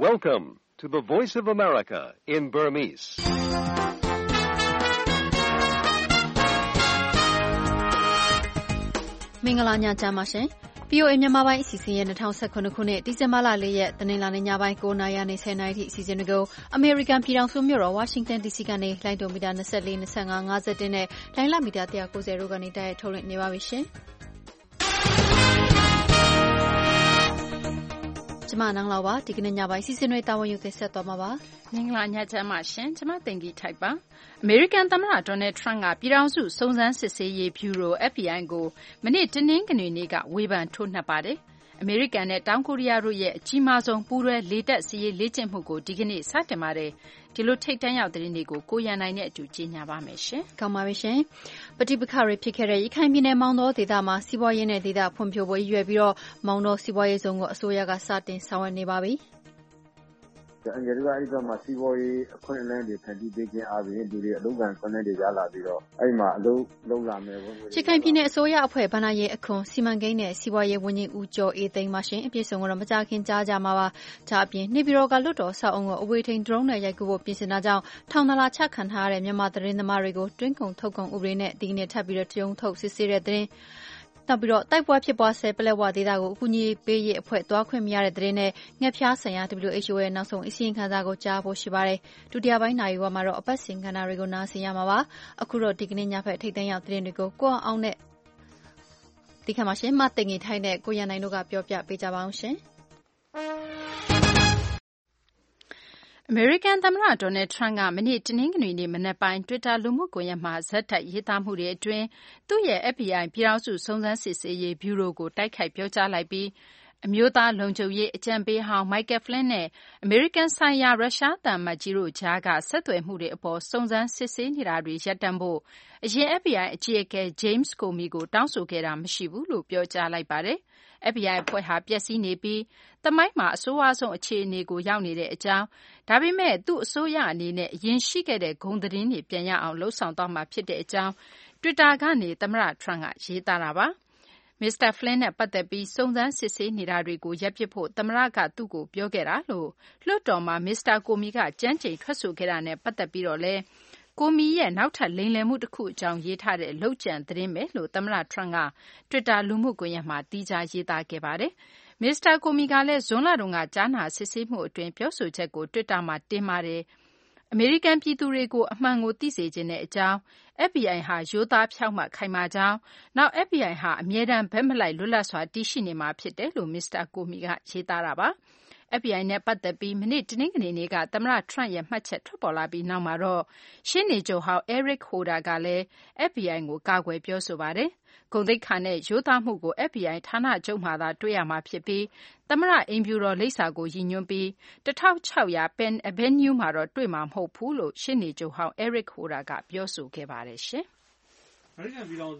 Welcome to the Voice of America in Burmese. ။မင်္ဂလာညချမ်းပါရှင်။ VOA မြန်မာပိုင်းအစီအစဉ်ရဲ့2019ခုနှစ်ဒီဇင်ဘာလ4ရက်တနင်္လာနေ့ညပိုင်း9:00နာရီနဲ့10:00နာရီထိအစီအစဉ်တွေကိုအမေရိကန်ပြည်ထောင်စုမြို့တော်ဝါရှင်တန် DC ကနေလိုင်းဒိုမီတာ24, 25, 51နဲ့လိုင်းလမီတာ190တို့ကနေတိုက်ရိုက်ထုတ်လွှင့်နေပါပြီရှင်။ကျမနန်းလောက်ပါဒီကနေ့ညပိုင်းစီစဉ်တွေတာဝန်ယူသက်ဆက်သွားမှာပါမင်္ဂလာညချမ်းပါရှင်ကျမတင်ကြီးထိုက်ပါအမေရိကန်သမ္မတဒေါ်နယ်ထရန့်ကပြည်ထောင်စုစုံစမ်းစစ်ဆေးရေးဗျူရို FBI ကိုမနေ့တနင်္ဂနွေနေ့ကဝေဖန်ထိုးနှက်ပါတယ်အမေရိကန်နဲ့တောင်ကိုရီးယားတို့ရဲ့အကြီးမားဆုံးပူးတွဲလေတပ်စစ်ရေးလေ့ကျင့်မှုကိုဒီကနေ့စတင်ပါတယ်ဒီလိုထိပ်တန်းရောက်သတင်းတွေကိုကိုရန်နိုင်နဲ့အတူကြီးညာပါမယ်ရှင်။ကောင်းပါပြီရှင်။ပဋိပက္ခတွေဖြစ်ခဲ့တဲ့ရခိုင်ပြည်နယ်မောင်တောဒေသမှာစီးပွားရေးနဲ့ဒေသဖွံ့ဖြိုးဖို့ရည်ရွယ်ပြီးတော့မောင်တောစီးပွားရေးဇုံကိုအစိုးရကစတင်ဆောင်ရွက်နေပါပြီ။အန်ဂျယ်တို့ကအဲ့ဒီမှာစီးပွားရေးအခွင့်အလမ်းတွေဖန်တီးပေးခြင်းအပြင်လူတွေအလုပ်ကံခွင့်တွေရလာပြီးတော့အဲ့မှာအလုပ်လုပ်လာမယ်ပေါ့။ရခိုင်ပြည်နယ်အစိုးရအဖွဲ့ဗဏ္ဍာရေးအခွန်စီမံကိန်းနဲ့စီးပွားရေးဝန်ကြီးဦးကျော်အေးသိန်းပါရှင်အပြည့်စုံကတော့မကြခင်ကြားကြမှာပါ။ဒါအပြင်နေပြည်တော်ကလွတ်တော်ဆောက်အုံကိုအဝေးထိန်း drone နဲ့ရိုက်ကူးဖို့ပြင်ဆင်တာကြောင့်ထောင်ဒဏ်ချခံထားရတဲ့မြန်မာသတင်းသမားတွေကိုတွင်းကုန်ထုတ်ကုန်ဥပဒေနဲ့ဒီကနေ့ထပ်ပြီးတော့တရုံထုတ်စစ်ဆေးတဲ့သတင်းနောက်ပြီးတော့တိုက်ပွဲဖြစ်ပွားဆဲပလက်ဝဒေသကိုအကူအညီပေးရေးအဖွဲ့တွားခွင့်မရတဲ့တဲ့နဲ့ငှက်ဖျားဆိုင်ရာ WHO ရဲ့နောက်ဆုံးအစီရင်ခံစာကိုကြားဖို့ရှိပါတယ်။ဒုတိယပိုင်းနိုင်ဝါမှာတော့အပတ်စဉ်ကဏ္ဍတွေကိုနားဆင်ရမှာပါ။အခုတော့ဒီကနေ့ညဖက်ထိပ်တန်းရောက်သတင်းတွေကိုကိုအောင်နဲ့ဒီခါမှရှင်မတင်ငီထိုင်းနဲ့ကိုရန်နိုင်တို့ကပြောပြပေးကြပါအောင်ရှင်။အမေရိကန်သမ္မတဒေါ်နယ်ထရန့်ကမနေ့တနင်္ဂနွေနေ့မနက်ပိုင်းတွစ်တာလူမှုကွန်ရက်မှာဇက်တိုက်ရေးသားမှုတွေအတွင်းသူ့ရဲ့ FBI ပြည်ထောင်စုစုံစမ်းစစ်ဆေးရေးဗျူရိုကိုတိုက်ခိုက်ပြောကြားလိုက်ပြီးအမျိုးသားလုံခြုံရေးအကြံပေးဟောင်း Michael Flynn နဲ့အမေရိကန်ဆိုင်ရာရုရှားသံအမတ်ကြီးတို့ကြားကဆက်သွယ်မှုတွေအပေါ်စုံစမ်းစစ်ဆေးနေတာတွေရပ်တန့်ဖို့အရင် FBI အကြီးအကဲ James Comey ကိုတောင်းဆိုခဲ့တာမရှိဘူးလို့ပြောကြားလိုက်ပါတယ်။ FBI အဖွဲ့ဟာပျက်စီးနေပြီးသမိုင်းမှာအဆိုးဝါးဆုံးအခြေအနေကိုရောက်နေတဲ့အကြောင်းဒါပေမဲ့သူ့အစိုးရအနေနဲ့အရင်ရှိခဲ့တဲ့ဂုဏ်သတင်းတွေပြန်ရအောင်လှုံ့ဆော်သွားမှာဖြစ်တဲ့အကြောင်း Twitter ကနေသမ္မတထရန့်ကရေးသားတာပါ။ Mr. Flynn နဲ့ပတ်သက်ပြီးစုံစမ်းစစ်ဆေးနေတာတွေကိုရပ်ပစ်ဖို့သမ္မတကသူ့ကိုပြောခဲ့တာလို့လွှတ်တော်မှာ Mr. Comey ကကြမ်းကြိမ်ထွက်ဆိုခဲ့တာနဲ့ပတ်သက်ပြီးတော့လဲComey ရဲ့နောက်ထပ်လိမ်လည်မှုတစ်ခုအကြောင်းရေးထားတဲ့လုပ်ကြံသတင်းပဲလို့သမ္မတထရန့်က Twitter လူမှုကွန်ရက်မှာသီးခြားရေးသားခဲ့ပါတယ်။ Mr. Comey ကလည်းဇွန်လတုန်းကကြားနာစစ်ဆေးမှုအတွင်းပြောဆိုချက်ကို Twitter မှာတင်ပါတယ်။အမေရိကန်ပြည်သူတွေကိုအမှန်ကိုသိစေချင်တဲ့အကြောင်း FBI ဟာရိုးသားဖြောင့်မတ်ခိုင်မာကြောင်းနောက် FBI ဟာအမြဲတမ်းဘက်မလိုက်လွတ်လပ်စွာတည်ရှိနေမှာဖြစ်တယ်လို့ Mr. Comey ကရေးသားတာပါ။ FBI နဲ့ပတ်သက်ပြီးမနေ့တနင်္ဂနွေနေ့ကသမ္မတထရန့်ရဲ့မှတ်ချက်ထွက်ပေါ်လာပြီးနောက်မှာတော့ရှေ့နေချုပ်ဟောင်း Eric Holder ကလည်း FBI ကိုကာကွယ်ပြောဆိုပါတယ်။ဂုဏ်သိက္ခာနဲ့ရိုးသားမှုကို FBI ဌာနချုပ်မှာသာတွေ့ရမှာဖြစ်ပြီးသမ္မတအိမ်ဖြူတော်လိပ်စာကိုရည်ညွှန်းပြီး1600 Penn Avenue မှာတော့တွေ့မှာမဟုတ်ဘူးလို့ရှေ့နေချုပ်ဟောင်း Eric Holder ကပြောဆိုခဲ့ပါတယ်ရှင်။အမေရိကန်ပြည်ထောင်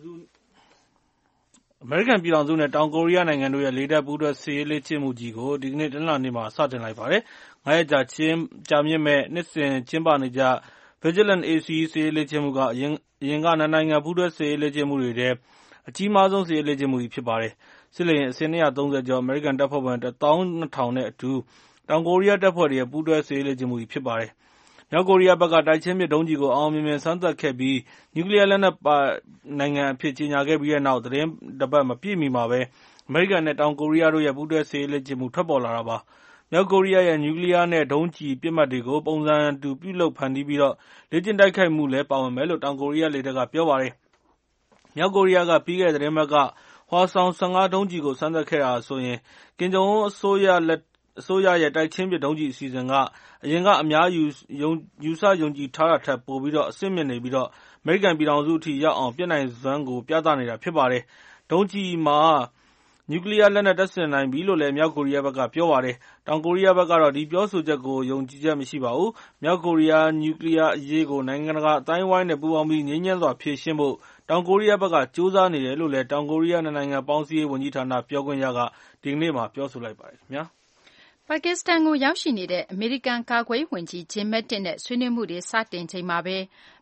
စုနဲ့တောင်ကိုရီးယားနိုင်ငံတို့ရဲ့လေတပ်ပူးတွဲစစ်ရေးလေ့ကျင့်မှုကြီးကိုဒီကနေ့တနင်္လာနေ့မှာစတင်လိုက်ပါတယ်။9 ရက်ကြာမြင့်မဲ့နှစ်စဉ်ကျင်းပနေကြ Vigilant ACE စစ်ရေးလေ့ကျင့်မှုကအရင်ကနှစ်နိုင်ငံပူးတွဲစစ်ရေးလေ့ကျင့်မှုတွေထဲအကြီးမားဆုံးစစ်ရေးလေ့ကျင့်မှုကြီးဖြစ်ပါတယ်။စစ်လေယာဉ်အစင်း230ကျော်အမေရိကန်တပ်ဖွဲ့ဝင်12000နဲ့အတူတောင်ကိုရီးယားတပ်ဖွဲ့တွေရဲ့ပူးတွဲစစ်ရေးလေ့ကျင့်မှုကြီးဖြစ်ပါတယ်။မြောက်ကိုရီးယားဘက်ကတိုက်ချင်းပစ်ဒုံးကျည်ကိုအောင်မြင်မြင်စမ်းသပ်ခဲ့ပြီးနျူကလ িয়ার လက်နက်ပိုင်နိုင်ငံအဖြစ်ကြေညာခဲ့ပြီးတဲ့နောက်သတင်းတပတ်မပြည့်မီမှာပဲအမေရိကန်နဲ့တောင်ကိုရီးယားတို့ရဲ့ပူးတွဲစစ်ရေးလေ့ကျင့်မှုထွက်ပေါ်လာတာပါ။မြောက်ကိုရီးယားရဲ့နျူကလ িয়ার နဲ့ဒုံးကျည်ပစ်မှတ်တွေကိုပုံစံတူပြုလုပ်ဖန်တီးပြီးလေ့ကျင့်တိုက်ခိုက်မှုလည်းပါဝင်မယ်လို့တောင်ကိုရီးယားလေတပ်ကပြောပါတယ်။မြောက်ကိုရီးယားကပြီးခဲ့တဲ့သတင်းပတ်ကဟွာဆောင်15ဒုံးကျည်ကိုစမ်းသပ်ခဲ့တာဆိုရင်ကင်ဂျုံအွန်းအစိုးရရဲ့တိုက်ချင်းပစ်ဒုံးကျည်အစီအစဉ်ကအရင်ကအများယူဆယုံကြည်ထားတာထက်ပိုပြီးအဆင့်မြင့်နေပြီးအမေရိကန်ပြည်ထောင်စုအထိရောက်အောင်ပြစ်နိုင်စွမ်းကိုပြသနေတာဖြစ်ပါတယ်။ဒုံးကျည်မှာနျူကလ িয়ার လက်နက်တပ်ဆင်နိုင်ပြီလို့လည်းမြောက်ကိုရီးယားဘက်ကပြောပါတယ်။တောင်ကိုရီးယားဘက်ကတော့ဒီပြောဆိုချက်ကိုယုံကြည်ချက်မရှိပါဘူး။မြောက်ကိုရီးယားနျူကလ িয়ার အရေးကိုနိုင်ငံတကာအသိုင်းအဝိုင်းနဲ့ပူးပေါင်းပြီးငြိမ်းချမ်းစွာဖြေရှင်းဖို့တောင်ကိုရီးယားဘက်ကကြိုးစားနေတယ်လို့လည်းတောင်ကိုရီးယားနိုင်ငံပေါင်းစည်းရေးဝန်ကြီးဌာနပြောခွင့်ရကဒီကနေ့ပြောဆိုလိုက်ပါတယ်ခင်ဗျာ။ပါကစ္စတန်ကိုရောက်ရှိနေတဲ့အမေရိကန်ကာကွယ်ရေးဝန်ကြီးဂျင်မက်တစ်နဲ့ဆွေးနွေးမှုတွေစတင်ချိန်မှာပဲပ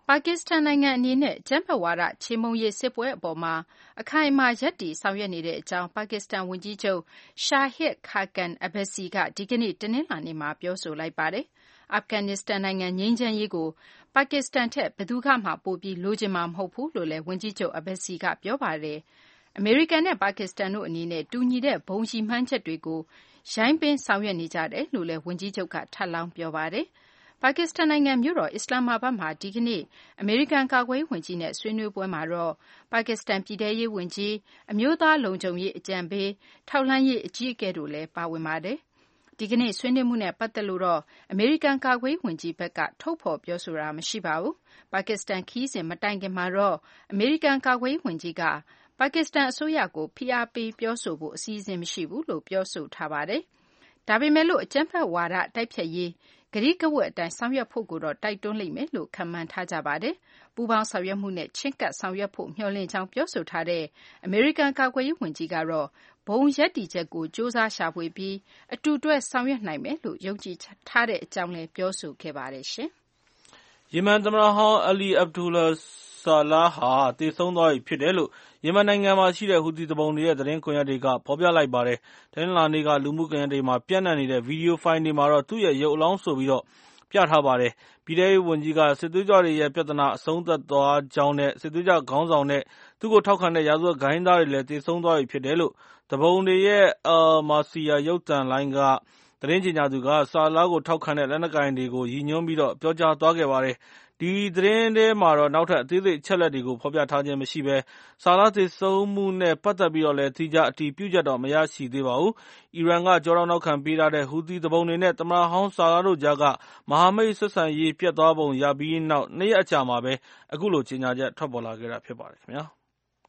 ပါကစ္စတန်နိုင်ငံအနေနဲ့အကြမ်းဖက်ဝါဒချေမှုန်းရေးစစ်ပွဲအပေါ်မှာအခိုင်အမာရပ်တည်ဆောင်ရွက်နေတဲ့အကြောင်းပါကစ္စတန်ဝန်ကြီးချုပ် Shahid Khaqan Abbasi ကဒီကနေ့တနင်္လာနေ့မှာပြောဆိုလိုက်ပါတယ်။ အာဖဂန်နစ္စတန်နိုင်ငံငြိမ်းချမ်းရေးကိုပါကစ္စတန်ထက်ဘယ်သူကမှပိုပြီးလိုချင်မှာမဟုတ်ဘူးလို့လည်းဝန်ကြီးချုပ် Abbasi ကပြောပါတယ်။ အမေရိကန်နဲ့ပါကစ္စတန်တို့အနေနဲ့တူညီတဲ့ဘုံရည်မှန်းချက်တွေကိုရိုင်းပင်းဆောင်ရွက်နေကြတယ်လို့လည်းဝန်ကြီးချုပ်ကထပ်လောင်းပြောပါတယ်။ ပါကစ္စတန်နိုင်ငံမြို့တော်အစ္စလာမ္မာဘတ်မှာဒီကနေ့အမေရိကန်ကာကွယ်ရေးဝန်ကြီးနဲ့ဆွေးနွေးပွဲမှာတော့ပါကစ္စတန်ပြည်ထဲရေးဝန်ကြီးအမျိုးသားလုံခြုံရေးအကြံပေးထောက်လှမ်းရေးအကြီးအကဲတို့လည်းပါဝင်ပါတယ်။ဒီကနေ့ဆွေးနွေးမှုနဲ့ပတ်သက်လို့တော့အမေရိကန်ကာကွယ်ရေးဝန်ကြီးဘက်ကထုတ်ဖော်ပြောဆိုတာမရှိပါဘူး။ပါကစ္စတန်ခရီးစဉ်မတိုင်ခင်မှာတော့အမေရိကန်ကာကွယ်ရေးဝန်ကြီးကပါကစ္စတန်အစိုးရကိုဖိအားပေးပြောဆိုဖို့အစီအစဉ်မရှိဘူးလို့ပြောဆိုထားပါတယ်။ဒါပေမဲ့လို့အကြမ်းဖက်ဝါဒတိုက်ဖျက်ရေးကတိကဝတ်အတိုင်းဆောင်ရွက်ဖို့ကိုတော့တိုက်တွန်းလိမ့်မယ်လို့ခန့်မှန်းထားကြပါတယ်။ပူးပေါင်းဆောင်ရွက်မှုနဲ့ချဉ်းကပ်ဆောင်ရွက်ဖို့မျှော်လင့်ကြောင်းပြောဆိုထားတဲ့အမေရိကန်ကာကွယ်ရေးဝန်ကြီးကတော့ဘုံရပ်တည်ချက်ကိုစ조사ရှာဖွေပြီးအတူတွဲဆောင်ရွက်နိုင်မယ်လို့ယုံကြည်ထားတဲ့အကြောင်းလည်းပြောဆိုခဲ့ပါတယ်။ယီမန်သမ္မတဟောင်း Ali Abdullah Saleh ဟာသေဆုံးသွားပြီဖြစ်တယ်လို့ယီမန်နိုင်ငံမှာရှိတဲ့ဟူသီသူပုန်တွေရဲ့သတင်းကွန်ရက်တွေကဖော်ပြလိုက်ပါတယ်။တနင်္လာနေ့ကလူမှုကွန်ရက်တွေမှာပြန့်နှံ့နေတဲ့ဗီဒီယိုဖိုင်တွေမှာတော့သူ့ရဲ့ရုပ်အလောင်းဆိုပြီးပြထားပါတယ်။ပြည်ထဲရေးဝန်ကြီးကစစ်သွေးကြွတွေရဲ့ပြဿနာအဆုံးသတ်သွားကြောင်းနဲ့စစ်သွေးကြွခေါင်းဆောင်နဲ့သူ့ကိုထောက်ခံတဲ့ရာဇဝတ်ဂိုဏ်းသားတွေလည်းသေဆုံးသွားပြီဖြစ်တယ်လို့သူပုန်တွေရဲ့ Al-Masirah ရုပ်သံလိုင်းကသတင်းကြေညာသူကဆာလာကိုထောက်ခံတဲ့လက်နက်ကိုင်တွေကိုရည်ညွှန်းပြီးပြောကြားသွားခဲ့ပါတယ်။ဒီသတင်းထဲမှာတော့နောက်ထပ်အသေးစိတ်အချက်အလက်တွေကိုဖော်ပြထားခြင်းမရှိဘဲဆာလာသေဆုံးမှုနဲ့ပတ်သက်ပြီးလည်းသီးခြားအတည်ပြုချက်တော့မရရှိသေးပါဘူး။အီရန်ကကျောထောက်နောက်ခံပေးထားတဲ့ဟူသီသူပုန်တွေနဲ့သမ္မတဟောင်းဆာလာတို့ကြားကမဟာမိတ်ဆက်ဆံရေးပျက်သွားပုံရပြီးနောက်2 ရက်အကြာမှာပဲအခုလိုကြေညာချက်ထွက်ပေါ်လာခဲ့တာဖြစ်ပါတယ်ခင်ဗျာ။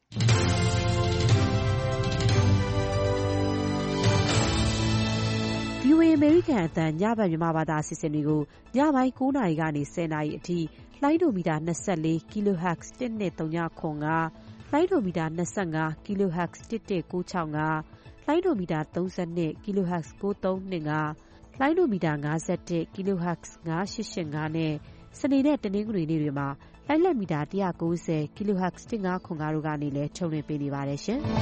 VOA အမေရိကန်အသံညဘက်မြန်မာဘာသာအစီအစဉ်တွေကိုညပိုင်း9 နာရီကနေ10 နာရီအထိလိုင်းဒိုမီတာ24 kHz 1239 လိုင်းဒိုမီတာ25 kHz 11965 လိုင်းဒိုမီတာ32 kHz 9325 လိုင်းဒိုမီတာ51 kHz 9885နဲ့စနေနဲ့တနင်္ဂနွေနေ့တွေမှာလိုင်းလက်မီတာ190 kHz 1505တို့ကနေလည်းထုတ်လွှင့်ပေးနေပါတယ်ရှင်။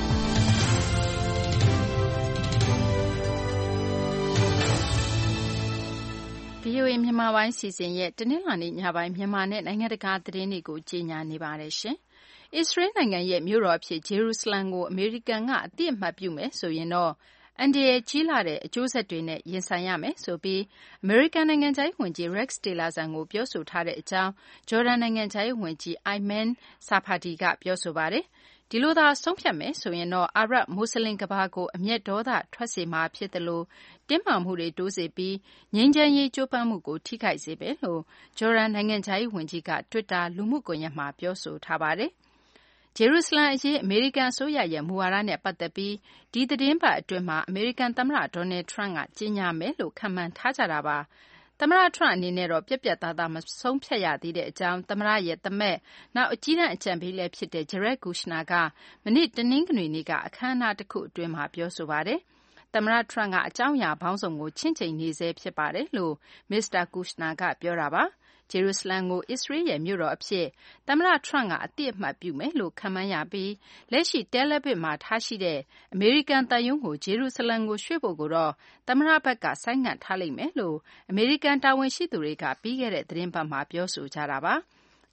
VOA မြန်မာပိုင်းစီစဉ်ရဲ့တနင်္လာနေ့ညပိုင်းမြန်မာနဲ့နိုင်ငံတကာသတင်းတွေကိုကြီးညာနေပါတယ်ရှင်။အစ္စရေးနိုင်ငံရဲ့မြို့တော်အဖြစ်ဂျေရုဆလမ်ကိုအမေရိကန်ကအသိအမှတ်ပြုမယ်ဆိုရင်တော့အန္တရာယ်ကြီးလာတဲ့အကျိုးဆက်တွေနဲ့ရင်ဆိုင်ရမယ်ဆိုပြီးအမေရိကန်နိုင်ငံခြားရေးဝန်ကြီး Rex Tillerson ကိုပြောဆိုထားတဲ့အကြောင်းဂျော်ဒန်နိုင်ငံခြားရေးဝန်ကြီး Ayman Safadi ကပြောဆိုပါတယ်။ဒီလိုသာဆုံးဖြတ်မယ်ဆိုရင်တော့အာရပ်မွတ်စလင်ကမ္ဘာကိုအမျက်ဒေါသထွက်စေမှာဖြစ်သလိုတင်းမာမှုတွေတိုးစေပြီးငြိမ်းချမ်းရေးကြိုးပမ်းမှုကိုထိခိုက်စေမယ်လို့ဂျော်ဒန်နိုင်ငံခြားရေးဝန်ကြီးက Twitter လူမှုကွန်ရက်မှာပြောဆိုထားပါတယ်။ဂျေရုဆလမ်အရေးအမေရိကန်အစိုးရရဲ့မူဝါဒနဲ့ပတ်သက်ပြီးဒီသီတင်းပတ်အတွင်းမှာအမေရိကန်သမ္မတ Donald Trump ကကြေညာမယ်လို့ခန့်မှန်းထားကြတာပါ။သမ္မတ Trump အနေနဲ့တော့ပြတ်ပြတ်သားသားမဆုံးဖြတ်ရသေးတဲ့အကြောင်းသမ္မတရဲ့သားမက်နောက်အကြီးတန်းအကြံပေးလည်းဖြစ်တဲ့ Jared Kushner ကမနေ့တနင်္ဂနွေနေ့ကအခမ်းအနားတစ်ခုအတွင်းမှာပြောဆိုပါတယ်။သမ္မတ Trump ကအကြောင်းအရာပေါင်းစုံကိုချင့်ချိန်နေဆဲဖြစ်ပါတယ်လို့မစ္စတာ Kushner ကပြောတာပါ။ဂျေရုဆလမ်ကိုအစ္စရေးရဲ့မြို့တော်အဖြစ်သမ္မတ Trump ကအသိအမှတ်ပြုမယ်လို့ခန့်မှန်းရပြီးလက်ရှိ Tel Aviv မှာထားရှိတဲ့အမေရိကန်သံရုံးကိုဂျေရုဆလမ်ကိုရွှေ့ဖို့ကိုတော့သမ္မတဘက်ကဆိုင်းငံ့ထားလိမ့်မယ်လို့အမေရိကန်တာဝန်ရှိသူတွေကပြီးခဲ့တဲ့သီတင်းပတ်မှာပြောဆိုကြတာပါ။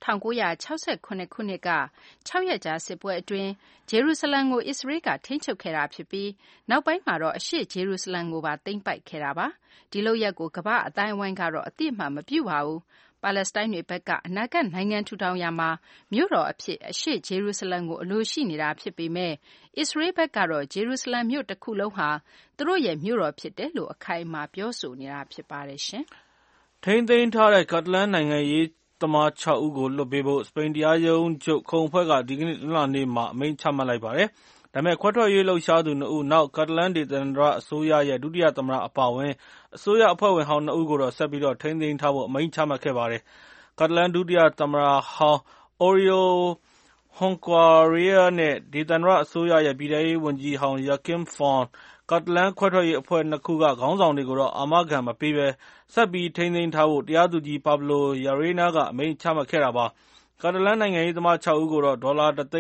1968ခုနှစ်က6ရက်ကြာစစ်ပွဲအတွင်းဂျေရုဆလမ်ကိုအစ္စရေးကထိန်းချုပ်ခဲ့တာဖြစ်ပြီးနောက်ပိုင်းမှာတော့အရှေ့ဂျေရုဆလမ်ကိုပါသိမ်းပိုက်ခဲ့တာပါ။ဒီလုပ်ရပ်ကိုကမ္ဘာ့အသိုင်းအဝိုင်းကတော့အသိအမှတ်မပြုပါဘူး။ပါလက်စတိုင်းတွေဘက်ကအနာဂတ်နိုင်ငံထူထောင်ရာမှာမြို့တော်အဖြစ်အရှေ့ဂျေရုဆလမ်ကိုအလိုရှိနေတာဖြစ်ပေမဲ့အစ္စရေးဘက်ကတော့ဂျေရုဆလမ်မြို့တစ်ခုလုံးဟာသူတို့ရဲ့မြို့တော်ဖြစ်တယ်လို့အခိုင်အမာပြောဆိုနေတာဖြစ်ပါတယ်ရှင်။ထိန်းသိမ်းထားတဲ့ကတ်လန်နိုင်ငံရေးသမား6 ဦးကိုလွှတ်ပေးဖို့စပိန်တရားရုံးချုပ်ခုံအဖွဲ့ကဒီကနေ့တနင်္လာနေ့မှာအမိန့်ချမှတ်လိုက်ပါတယ်။ဒါပေမဲ့ခွဲထွက်ရေးလှုပ်ရှားသူ2 ဦးနောက်ကတ်လန်ဒေသန္တရအစိုးရရဲ့ဒုတိယသမ္မတအပါအဝင်အစိုးရအဖွဲ့ဝင်ဟောင်း2 ဦးကိုတော့ဆက်ပြီးထိန်းသိမ်းထားဖို့အမိန့်ချမှတ်ခဲ့ပါတယ်။ကတ်လန်ဒုတိယသမ္မတဟောင်း Oriol Junqueras နဲ့ဒေသန္တရအစိုးရရဲ့ပြည်ထဲရေးဝန်ကြီးဟောင်း Joaquim Forn ကကာတလန်ခွဲထွက်ရေးအဖွဲ့ 2 ခုက ခေါင်းဆောင်တွေကိုတော့ အာမခံမပေးဘဲ ဆက်ပြီးထိန်းသိမ်းထားဖို့ တရားသူကြီး Pablo Llarena က အမိန့်ချမှတ်ခဲ့တာပါ။ ကာတလန်နိုင်ငံရေးသမား 6 ဦးကိုတော့ ဒေါ်လာ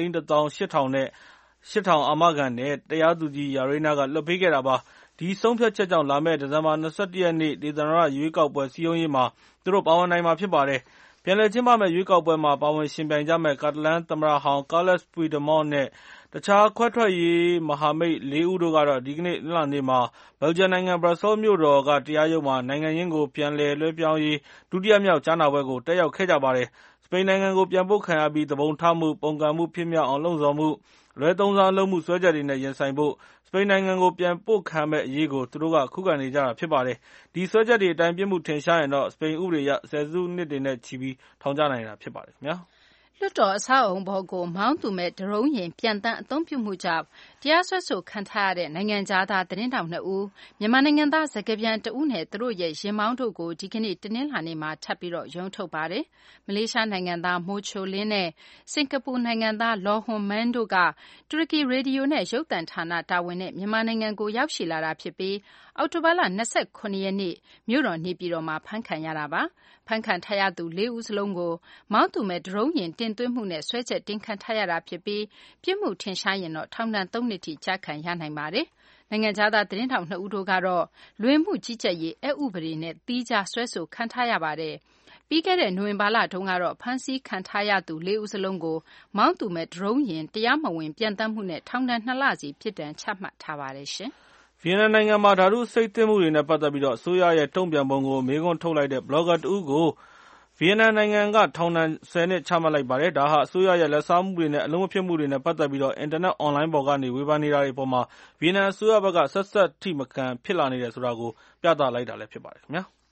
$1,180,000 အာမခံနဲ့ တရားသူကြီး Llarena က လွှတ်ပေးခဲ့တာပါ။ ဒီဆုံးဖြတ်ချက်ကြောင့် လာမယ့် ဒီဇင်ဘာ ၂၁ ရက်နေ့ ဒေသန္တရရွေးကောက်ပွဲ စည်းရုံးရေးမှာ သူတို့ ပါဝင်နိုင်မှာဖြစ်ပါတယ်။ ပြန်လည်ကျင်းပမယ့် ရွေးကောက်ပွဲမှာ ပါဝင်ယှဉ်ပြိုင်ကြမယ့် ကာတလန်သမ္မတဟောင်း Carles Puigdemont နဲ့ တခြားခွဲထွက်ရေးမဟာမိတ် 4 ဦးတို့ကတော့ ဒီကနေ့ တနင်္လာနေ့မှာ ဘယ်လ်ဂျီယံနိုင်ငံ ဘရပ်ဆဲလ်မြို့တော်က တရားရုံးမှာ နိုင်ငံရင်းကို ပြန်လည်လွှဲပြောင်းရေး ဒုတိယမြောက် ကြားနာပွဲကို တက်ရောက်ခဲ့ကြပါတယ်။ စပိန်နိုင်ငံကို ပြန်ပို့ခံရပြီး သူပုန်ထမှု၊ ပုန်ကန်မှုဖြစ်မြောက်အောင် လှုံ့ဆော်မှု၊ အလွဲသုံးစားလုပ်မှု စွဲချက်တွေနဲ့ ရင်ဆိုင်ဖို့ စပိန်နိုင်ငံကို ပြန်ပို့ခံရမယ့်အရေးကို သူတို့က ခုခံနေကြတာ ဖြစ်ပါတယ်။ ဒီစွဲချက်တွေအတိုင်း ပြစ်မှုထင်ရှားရင်တော့ စပိန်ဥပဒေအရ ဆယ်စုနှစ်တွေနဲ့ချီ ထောင်ကျနိုင်တာ ဖြစ်ပါတယ်။လွှတ်တော်အဆောက်အအုံပေါ်ကို မောင်းသူမဲ့ဒရုန်းယာဉ် ပျံသန်းအသုံးပြုမှုကြောင့် တရားစွဲဆိုခံထားရတဲ့ နိုင်ငံခြားသား သတင်းထောက် 2 ဦး၊ မြန်မာနိုင်ငံသား စကားပြန်တဦးနဲ့ သူတို့ရဲ့ ယာဉ်မောင်းတို့ကို ဒီကနေ့ တနင်္လာနေ့မှာ ထပ်ပြီး ရုံးထုတ်ပါတယ်။ မလေးရှားနိုင်ငံသား Mo Chol Lin နဲ့ စင်ကာပူနိုင်ငံသား Loh Hoon Mun တို့က တူရကီ ရေဒီယိုနဲ့ ရုပ်သံဌာန တာဝန်နဲ့ မြန်မာနိုင်ငံကို ရောက်ရှိလာတာဖြစ်ပြီး အောက်တိုဘာလ ၂၇ ရက်နေ့ မြို့တော် နေပြည်တော်မှာ ဖမ်းခံရတာပါ။ ဖမ်းခံထားရသူ 4 ဦးစလုံးကို မောင်းသူမဲ့ဒရုန်းယာဉ် တင်သွင်းမှုနဲ့ စွဲချက်တင်ခံထားရတာဖြစ်ပြီး ပြစ်မှုထင်ရှားရင်တော့ ထောင်ဒဏ် 3 နှစ်ထိ ကျခံရနိုင်ပါတယ်။ နိုင်ငံခြားသား သတင်းထောက် 2 ဦးတို့ကတော့ လူဝင်မှုကြီးကြပ်ရေး အက်ဥပဒေနဲ့ သီးခြားစွဲဆိုခံထားရပါတယ်။ ပြီးခဲ့တဲ့ နိုဝင်ဘာလတုန်းကတော့ ဖမ်းဆီးခံထားရသူ 4 ဦးစလုံးကို မောင်းသူမဲ့ဒရုန်းယာဉ် တရားမဝင် ပျံသန်းမှုနဲ့ ထောင်ဒဏ် 2 လစီ ပြစ်ဒဏ်ချမှတ်ထားပါတယ်။ဗီယက်နမ်နိုင်ငံမှာ ဓာတုအဆိပ်သင့်မှုတွေနဲ့ ပတ်သက်ပြီး အစိုးရရဲ့ တုံ့ပြန်ပုံကို မေးခွန်းထုတ်လိုက်တဲ့ ဘလော့ဂါတဦးကို ဗီယက်နမ်နိုင်ငံက ထောင်ဒဏ် 10 နှစ် ချမှတ်လိုက်ပါတယ်။ ဒါဟာ အစိုးရရဲ့ လာဘ်စားမှုတွေနဲ့ အလုပ်မဖြစ်မှုတွေနဲ့ ပတ်သက်ပြီး အင်တာနက် အွန်လိုင်းပေါ်ကနေ ဝေဖန်နေတာတွေအပေါ်မှာ ဗီယက်နမ်အစိုးရဘက်က ဆက်စပ်ထိမခံ ဖြစ်လာနေတယ်ဆိုတာကို ပြသလိုက်တာ ဖြစ်ပါတယ်။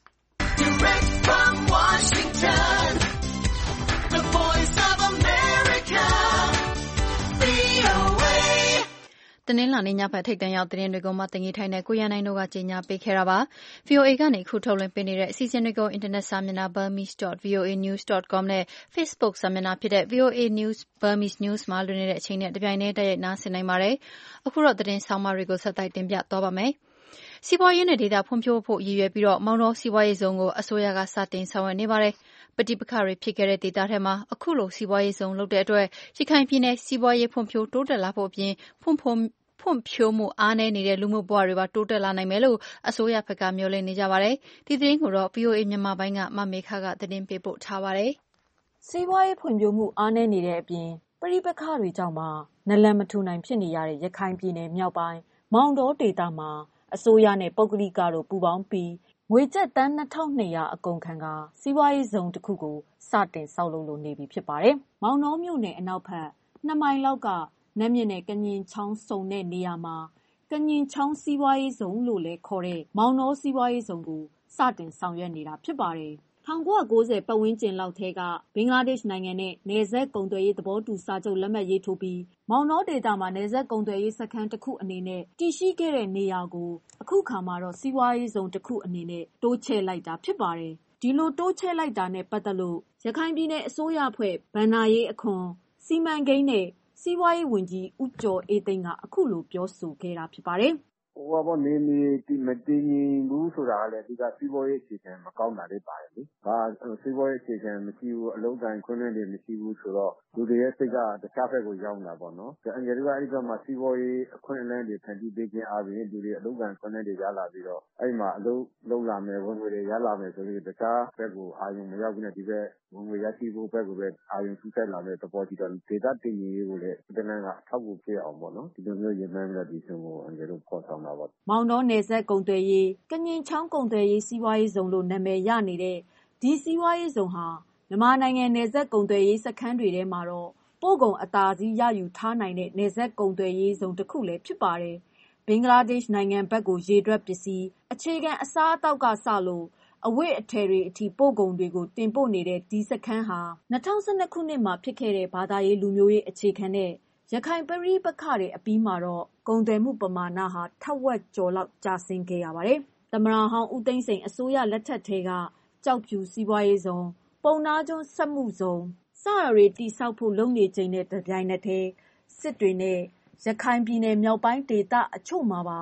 VOA တနင်္လာနေ့ညဘက် ထိပ်တန်းရောက်သတင်းတွေကို မသိင်္ဂီထိုက်နဲ့ ကိုရန်နိုင်တို့က ကြေညာပေးခဲ့တာပါ။ VOA ကနေ အခုထုတ်လွှင့်ပေးနေတဲ့ အစီအစဉ်တွေကို အင်တာနက်စာမျက်နှာ burmese.voanews.com နဲ့ Facebook စာမျက်နှာဖြစ်တဲ့ VOA News Burmese News မှာ လွတ်နေတဲ့အချိန်နဲ့ တပြိုင်တည်း တိုက်ရိုက်နားဆင်နိုင်ပါတယ်။ အခုတော့ သတင်းဆောင်းပါးတွေကို ဆက်တိုက်တင်ပြသွားပါမယ်။ စီးပွားရေးနဲ့ ဒေသဖွံ့ဖြိုးဖို့ ရည်ရွယ်ပြီး မောင်တောစီးပွားရေးဇုန်ကို အစိုးရက စတင်ဆောင်ရွက်နေပါတယ်။ ပဋိပက္ခတွေဖြစ်ခဲ့တဲ့ ဒေသထဲမှာ အခုလို စီးပွားရေးဇုန်လုပ်တဲ့အတွက် ရခိုင်ပြည်နယ် စီးပွားရေးဖွံ့ဖြိုးတိုးတက်လာဖို့အပြင် ဖွံ့ဖြိုးမှုအားနည်းနေတဲ့ လူမှုဘဝတွေပါ တိုးတက်လာနိုင်မယ်လို့ အစိုးရဘက်က မျှော်လင့်နေကြပါတယ်။ ဒီသတင်းကိုတော့ ဗွီအိုအေမြန်မာပိုင်းက မမေခက သတင်းပေးပို့ထားပါတယ်။ စီးပွားရေးဖွံ့ဖြိုးမှုအားနည်းနေတဲ့အပြင် ပဋိပက္ခတွေကြောင့်ပါ နလန်မထူနိုင်ဖြစ်နေရတဲ့ ရခိုင်ပြည်နယ်မြောက်ပိုင်း မောင်တောဒေသမှာ အစိုးရနဲ့ ပုဂ္ဂလိကတို့ပူးပေါင်းပြီး ငွေကျပ်သန်း 2,200 အကုန်ခံကာ စီးပွားရေးဇုန်တခုကို စတင်ဆောက်လုပ်လို့နေပြီဖြစ်ပါတယ်။ မောင်တောမြို့နယ်အနောက်ဘက် 2 မိုင်လောက်က နတ်မြစ်နဲ့ ကညင်ချောင်းဆုံတဲ့နေရာမှာ ကညင်ချောင်းစီးပွားရေးဇုန်လို့လည်းခေါ်တဲ့ မောင်တောစီးပွားရေးဇုန်ကို စတင်ဆောင်ရွက်နေတာဖြစ်ပါတယ်။ ၁၉၉၀ ပတ်ဝန်းကျင်လောက်ကတည်းက ဘင်္ဂလားဒေ့ရှ်နိုင်ငံနဲ့ နယ်စပ်ကုန်သွယ်ရေးသဘောတူစာချုပ် လက်မှတ်ရေးထိုးပြီး မောင်တောဒေသမှာ နယ်စပ်ကုန်သွယ်ရေးစခန်းတခုအနေနဲ့ တည်ရှိခဲ့တဲ့နေရာကို အခုအခါမှာတော့ စီးပွားရေးဇုန်တခုအနေနဲ့ တိုးချဲ့လိုက်တာဖြစ်ပါတယ်။ ဒီလိုတိုးချဲ့လိုက်တာနဲ့ပတ်သက်လို့ ရခိုင်ပြည်နယ်အစိုးရအဖွဲ့ ဘဏ္ဍာရေး၊ အခွန်၊ စီမံကိန်းနဲ့ စီးပွားရေးဝန်ကြီး ဦးကျော်အေးသိန်းက အခုလိုပြောဆိုခဲ့တာဖြစ်ပါတယ်။ "နယ်မြေမတည်ငြိမ်ဘူးဆိုတာကလည်း အဓိကစီးပွားရေးအခြေခံမကောင်းတာလည်းပါတယ်လေ။စီးပွားရေးအခြေခံမရှိဘူး အလုပ်အကိုင်အခွင့်အလမ်းတွေမရှိဘူးဆိုတော့ လူတွေရဲ့စိတ်ကတခြားဘက်ကိုရောက်နေတာပေါ့နော်။ အန်ကယ်တို့ကအဲဒီဘက်မှာစီးပွားရေးအခွင့်အလမ်းတွေဖန်တီးပေးခြင်းအားဖြင့် လူတွေအလုပ်အကိုင်အခွင့်အလမ်းတွေရလာပြီးတော့ အဲဒီမှာအလုပ်လုပ်လာမယ် ဝင်ငွေတွေရလာမယ်ဆိုပြီးတခြားဘက်ကိုအာရုံမရောက်ပဲနဲ့ ဒီဘက်ဝင်ငွေရရှိဖို့ဘက်ကိုပဲအာရုံစူးစိုက်လာမယ့်သဘောရှိတော့ ဒေသတည်ငြိမ်ရေးကိုလည်းအင်မတန်အထောက်အကူဖြစ်အောင်ပေါ့နော် ဒီလိုမျိုးရည်မှန်းပြီးတော့ဒီဇုန်ကိုအန်ကယ်တို့ဖော်ဆောင်တာပါ။ " မောင်တောနယ်စပ်ကုန်သွယ်ရေး၊ ကညင်ချောင်းကုန်သွယ်ရေးစီးပွားရေးဇုန်လို့နာမည်ရနေတဲ့ ဒီစီးပွားရေးဇုန်ဟာ မြန်မာနိုင်ငံနယ်စပ်ကုန်သွယ်ရေးစခန်းတွေထဲမှာတော့ ပို့ကုန်အသာစီးရယူထားနိုင်တဲ့ နယ်စပ်ကုန်သွယ်ရေးဇုန်တခုလည်းဖြစ်ပါတယ်။ ဘင်္ဂလားဒေ့ရှ်နိုင်ငံဘက်ကို ရေထွက်ပစ္စည်း၊ အခြေခံအစားအသောက်ကစလို့ အဝတ်အထည်တွေအထိ ပို့ကုန်တွေကို တင်ပို့နေတဲ့ ဒီစခန်းဟာ ၂၀၁၂ ခုနှစ်မှာဖြစ်ခဲ့တဲ့ ဘာသာရေးလူမျိုးရေးအခြေခံတဲ့ ရခိုင်ပဋိပက္ခတွေအပြီးမှာတော့ ကုန်သွယ်မှုပမာဏဟာ ထက်ဝက်ကျော်လောက်ကျဆင်းခဲ့ရပါတယ်။ သမ္မတဟောင်းဦးသိန်းစိန်အစိုးရလက်ထက်ကတည်းက ကျောက်ဖြူစီးပွားရေးဇုန်၊ ပုဏ္ဏားကျွန်းစက်မှုဇုန် စတာတွေတည်ဆောက်ဖို့လုပ်နေချိန်နဲ့တပြိုင်နက်တည်း စစ်တွေနဲ့ ရခိုင်ပြည်နယ်မြောက်ပိုင်းဒေသအချို့မှာပါ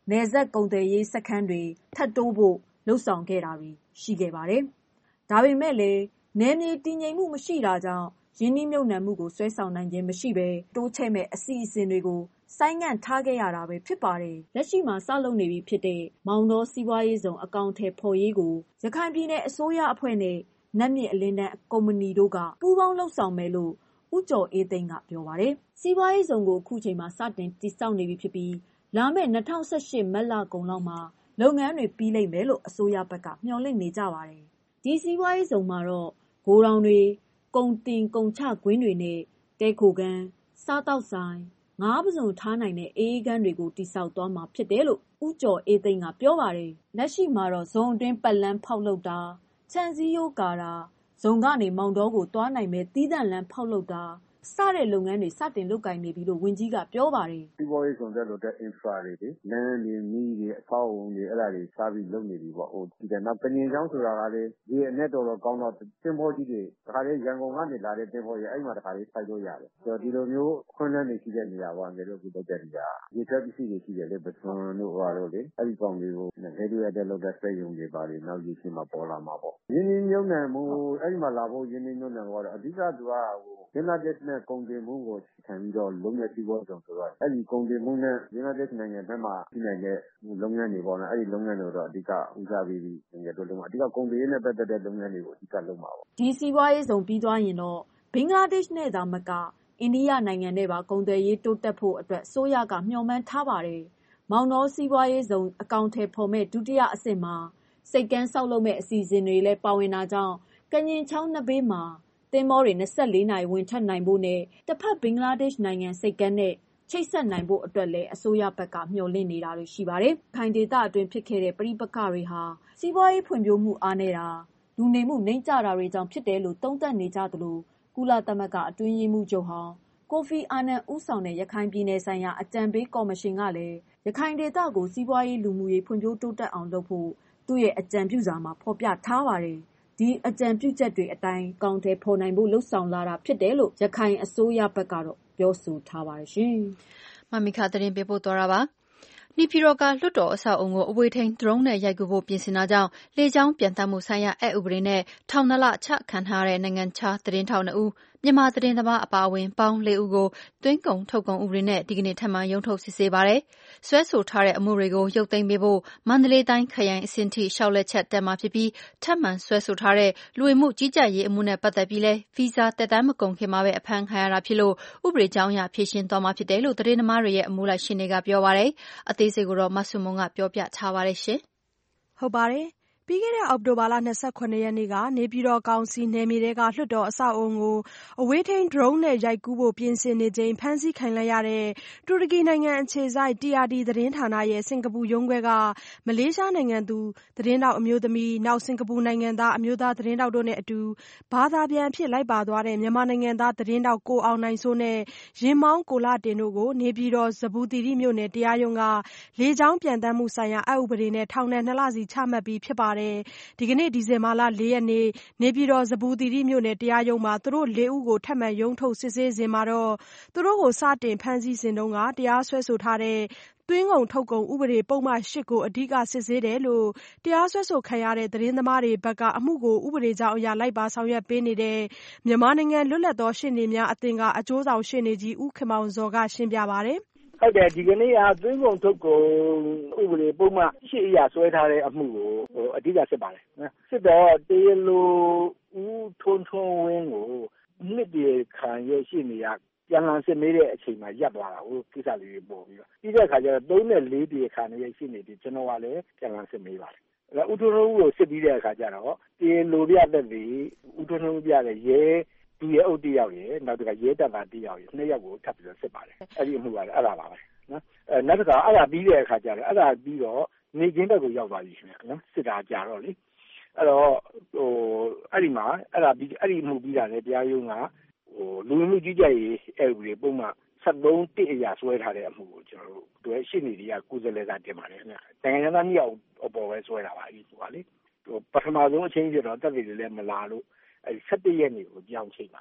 နယ်စပ်ကုန်သွယ်ရေးစခန်းတွေထပ်တိုးဖို့လုပ်ဆောင်ခဲ့တာတွေရှိခဲ့ပါတယ်။ဒါပေမဲ့လည်းနယ်မြေတည်ငြိမ်မှုမရှိတာကြောင့်ရင်းနှီးမြှုပ်နှံမှုကိုဆွဲဆောင်နိုင်ခြင်းမရှိဘဲတိုးချဲ့မဲ့အစီအစဉ်တွေကိုဆိုင်းငံ့ထားခဲ့ရတာပဲဖြစ်ပါတယ်။လက်ရှိမှာစလုပ်နေပြီဖြစ်တဲ့မောင်တောစီးပွားရေးဇုံအကောင့်ထဲဖော်ရေးကိုရခိုင်ပြည်နယ်အစိုးရအဖွဲ့နဲ့နတ်မြစ်အလင်းတန်းကုမ္ပဏီတို့ကပူးပေါင်းလုပ်ဆောင်မယ်လို့ဦးကျော်အေးသိန်းကပြောပါတယ်။စီးပွားရေးဇုံကိုအခုချိန်မှာစတင်တည်ဆောက်နေပြီဖြစ်ပြီးလာမယ့်2018မတ်လကုန်လောက်မှာလုပ်ငန်းတွေပြီးလိမ့်မယ်လို့အစိုးရဘက်ကမျှော်လင့်နေကြပါတယ်။ဒီစီးပွားရေးဇုံမှာတော့ဂိုဒေါင်တွေကုန်တင်ကုန်ချကွင်းတွေနဲ့တဲခိုခန်းစားတောက်ဆိုင်ငါးပုဇွန်ထားနိုင်တဲ့အေးခန်းတွေကိုတည်ဆောက်သွားမှာဖြစ်တယ်လို့ဦးကျော်အေးသိန်းကပြောပါတယ်။လက်ရှိမှာတော့ဇုံအတွင်းပတ်လန်းဖောက်လုပ်တာခြံစည်းရိုးကာတာဇုံကနေမောင်တောကိုသွားနိုင်မဲ့သီးသန့်လမ်းဖောက်လုပ်တာစတဲ့လုပ်ငန်းတွေစတင်လုပ်ကိုင်နေပြီလို့ဝန်ကြီးကပြောပါတယ်။စီးပွားရေးဆောင်ရွက်လို့တဲ့ infra တွေလမ်းတွေမီးတွေအဆောက်အုံတွေအဲ့ဒါတွေစပြီးလုပ်နေပြီပေါ့။ဒီကနောက်ပင်ချောင်းဆိုတာကလေဒီအနဲ့တော်ကောင်းတော့တင်ဖို့ကြီးတွေဒါခါလေးရန်ကုန်ကနေလာတဲ့တင်ဖို့ကြီးအဲ့မှာတခါလေးစိုက်လို့ရတယ်။ဆိုတော့ဒီလိုမျိုးခွန်းလန်းနေရှိတဲ့နေရာပေါ့ငယ်တို့အခုလုပ်တဲ့နေရာရေထွက်ပစ္စည်းတွေရှိတယ်လေပစွန်တို့ဟာတို့လေအဲ့ဒီကောင်တွေကိုလေတို့ရတဲ့လုပ်တဲ့စက်ရုံတွေပါလေနောက်ရရှိမှာပေါ်လာမှာပေါ့။ရင်းနှီးမြှုပ်နှံမှုအဲ့ဒီမှာလာဖို့ရင်းနှီးမြှုပ်နှံတော့အဓိကသူကဘင်္ဂလားဒေ့ရှ်နဲ့ကုန်တင်မှုကိုခံပြီးတော့လုံးဝစီးပွားဆောင်ဆိုတော့အဲ့ဒီကုန်တင်မှုနဲ့ဘင်္ဂလားဒေ့ရှ်နိုင်ငံဘက်မှာရှိနိုင်တဲ့လုပ်ငန်းတွေပေါ့နော်အဲ့ဒီလုပ်ငန်းတွေတော့အဓိကဦးစားပေးပြီးငယ်တို့လုံးဝအဓိကကုန်တင်ရေးနဲ့ပတ်သက်တဲ့လုပ်ငန်းတွေကိုအဓိကလုပ်မှာပေါ့ဒီစီးပွားရေးဆောင်ပြီးသွားရင်တော့ဘင်္ဂလားဒေ့ရှ်နဲ့သာမကအိန္ဒိယနိုင်ငံနဲ့ပါကုန်သွယ်ရေးတိုးတက်ဖို့အတွက်ဆိုရကမျှော်မှန်းထားပါတယ်။မောင်တော်စီးပွားရေးဆောင်အကောင့်ထဲပေါ်မဲ့ဒုတိယအဆင့်မှာစိတ်ကန်းဆောက်လုပ်မဲ့အစီအစဉ်တွေလည်းပါဝင်တာကြောင့်ကညင်ချောင်းနှစ်ဘေးမှာသင်္ဘောတွေ24နာရီဝင်ထွက်နိုင်ဖို့နဲ့တစ်ဖက်ဘင်္ဂလားဒေ့ရှ်နိုင်ငံစိတ်ကမ်းနဲ့ချိတ်ဆက်နိုင်ဖို့အတွက်လည်းအစိုးရဘက်ကမျှော်လင့်နေတာတွေရှိပါတယ်။ခိုင်ဒေသအတွင်းဖြစ်ခဲ့တဲ့ပဋိပက္ခတွေဟာစီးပွားရေးဖွံ့ဖြိုးမှုအားနည်းတာလူနေမှုနှိမ့်ကျတာတွေကြောင့်ဖြစ်တယ်လို့သုံးသပ်နေကြသလိုကုလသမဂ္ဂအတွင်းရေးမှူးချုပ်ဟောင်းကိုဖီအာနန်ဦးဆောင်တဲ့ရခိုင်ပြည်နယ်ဆိုင်ရာအကြံပေးကော်မရှင်ကလည်းရခိုင်ဒေသကိုစီးပွားရေးလူမှုရေးဖွံ့ဖြိုးတိုးတက်အောင်လုပ်ဖို့သူ့ရဲ့အကြံပြုစာမှာဖော်ပြထားပါတယ်။ဒီအကြံပြုချက်တွေအတိုင်းအကောင်အထည်ဖော်နိုင်ဖို့လှုံ့ဆော်လာတာဖြစ်တယ်လို့ရခိုင်အစိုးရဘက်ကတော့ပြောဆိုထားပါတယ်ရှင်။မမီခသတင်းပေးပို့သွားတာပါ။နေပြည်တော်ကလွှတ်တော်အဆောက်အုံကိုအဝေးထိန်းဒရုန်းနဲ့ရိုက်ကူဖို့ပြင်ဆင်တာကြောင့်လေကြောင်းပျံသန်းမှုဆိုင်ရာအက်ဥပဒေနဲ့ထောင်2လချခံထားရတဲ့နိုင်ငံခြားသတင်းထောက်2ဦးမြန်မာသတင်းသမားအပါအဝင်ပေါင်း4ဦးကိုသွင်းကုန်ထုတ်ကုန်ဥပဒေနဲ့ဒီကနေ့ထပ်မံရုံးထုတ်စစ်ဆေးပါတယ်။စွဲဆိုထားတဲ့အမှုတွေကိုရုပ်သိမ်းပေးဖို့မန္တလေးတိုင်းခရိုင်အဆင့်ထိလျှောက်လဲချက်တက်မှာဖြစ်ပြီးထပ်မံစွဲဆိုထားတဲ့လူဝင်မှုကြီးကြပ်ရေးအမှုနဲ့ပတ်သက်ပြီးလဲဗီဇာတက်တမ်းမကုန်ခင်မှာပဲအဖမ်းခံရတာဖြစ်လို့ဥပဒေကြောင်းအရဖြေရှင်းသွားမှာဖြစ်တယ်လို့သတင်းသမားတွေရဲ့အမှုလိုက်ရှင်းတွေကပြောပါတယ်။အသေးစိတ်ကိုတော့မဆုမွန်ကပြောပြထားပါတယ်ရှင်။ဟုတ်ပါတယ်။ပြီးခဲ့တဲ့အောက်တိုဘာလ28ရက်နေ့ကနေပြည်တော်ကောင်စီနယ်မြေထဲကလွှတ်တော်အဆောက်အုံကိုအဝေးထိန်းဒရုန်းနဲ့ရိုက်ကူးဖို့ပြင်ဆင်နေချိန်ဖမ်းဆီးခံလိုက်ရတဲ့တူရကီနိုင်ငံအခြေစိုက် TRT သတင်းဌာနရဲ့စင်ကာပူရုံးခွဲကမလေးရှားနိုင်ငံသူသတင်းထောက်အမျိုးသမီးနောက်စင်ကာပူနိုင်ငံသားအမျိုးသားသတင်းထောက်တို့နဲ့အတူဘာသာပြန်အဖြစ်လိုက်ပါသွားတဲ့မြန်မာနိုင်ငံသားသတင်းထောက်ကိုအောင်နိုင်စိုးနဲ့ရင်မောင်းကိုလတင်တို့ကိုနေပြည်တော်ဇဗ္ဗူသီရိမြို့နယ်တရားရုံးကလေကြောင်းပျံသန်းမှုဆိုင်ရာအက်ဥပဒေနဲ့ထောင်ဒဏ်2လစီချမှတ်ပြီးဖြစ်ပါတယ်။ဒီကနေ့ဒီဇင်ဘာလ4ရက်နေ့နေပြည်တော်ဇဗ္ဗူသီရိမြို့နယ်တရားရုံးမှာသူတို့4ဦးကိုထပ်မံရုံးထုတ်စစ်ဆေးစဉ်မှာတော့သူတို့ကိုစတင်ဖမ်းဆီးစဉ်တုန်းကတရားစွဲဆိုထားတဲ့သွင်းကုန်ထုတ်ကုန်ဥပဒေပုဒ်မ8ကိုအဓိကစစ်ဆေးတယ်လို့တရားစွဲဆိုခံရတဲ့သတင်းသမားတွေဘက်ကအမှုကိုဥပဒေကြောင်းအရလိုက်ပါဆောင်ရွက်ပေးနေတဲ့မြန်မာနိုင်ငံလွတ်လပ်သောရှေ့နေများအသင်းကအကျိုးဆောင်ရှေ့နေကြီးဦးခင်မောင်ဇော်ကရှင်းပြပါတယ်။ဟုတ်တယ်ဒီကနေ့ကသွင်းကုန်ထုတ်ကုန်ဥပဒေပုံမှန်8အရာဆွဲထားတဲ့အမှုကိုအဓိကစစ်ပါတယ်နော်စစ်တော့တရားလိုဦးထွန်းထွန်းဝင်းကိုနှစ်တည်းခံရဲ့ရှေ့နေကပြန်လည်စစ်မေးတဲ့အချိန်မှာရပ်သွားတာကိုကိစ္စလေးပေါ်ပြီးတော့ပြီးတဲ့အခါကျတော့3နဲ့4တည်းခံရဲ့ရှေ့နေဒီကျွန်တော်ကလည်းပြန်လည်စစ်မေးပါတယ်အဲ့ဦးထွန်းထွန်းကိုစစ်ပြီးတဲ့အခါကျတော့တရားလိုပြတဲ့ပြီးဦးထွန်းထွန်းပြတဲ့ရဲသူရဲ့အုပ်တယောက်ရယ်နောက်တစ်ခါရဲတပ်သားတယောက်ရယ်2ယောက်ကိုထပ်ပြီးတော့စစ်ပါတယ်အဲ့ဒီအမှုကလည်းအဲ့ဒါပါပဲနော်နောက်တစ်ခါအဲ့ဒါပြီးတဲ့အခါကျတော့အဲ့ဒါပြီးတော့နေကင်းဘက်ကိုရောက်သွားပြီခင်ဗျနော်စစ်တာကြာတော့လေအဲ့တော့အဲ့ဒီမှာအဲ့ဒါပြီးအဲ့ဒီမှုပြီးတာနဲ့တရားရုံးကလူဝင်မှုကြီးကြပ်ရေးအဲ့ဒီပုံမှန်73တစ်အရာဆွဲထားတဲ့အမှုကိုကျွန်တော်တို့တွေ့ရှင်းနေတွေကကုသလဲကတင်ပါတယ်ခင်ဗျနိုင်ငံသားမြောက်အပေါ်ပဲဆွဲတာပါအဲ့ဒီကလေပထမဆုံးအချင်းကျတော့တက်တယ်လည်းမလာလို့အဲ့17ရက်နေ့ကိုကြောင်းချိန်ပါတယ်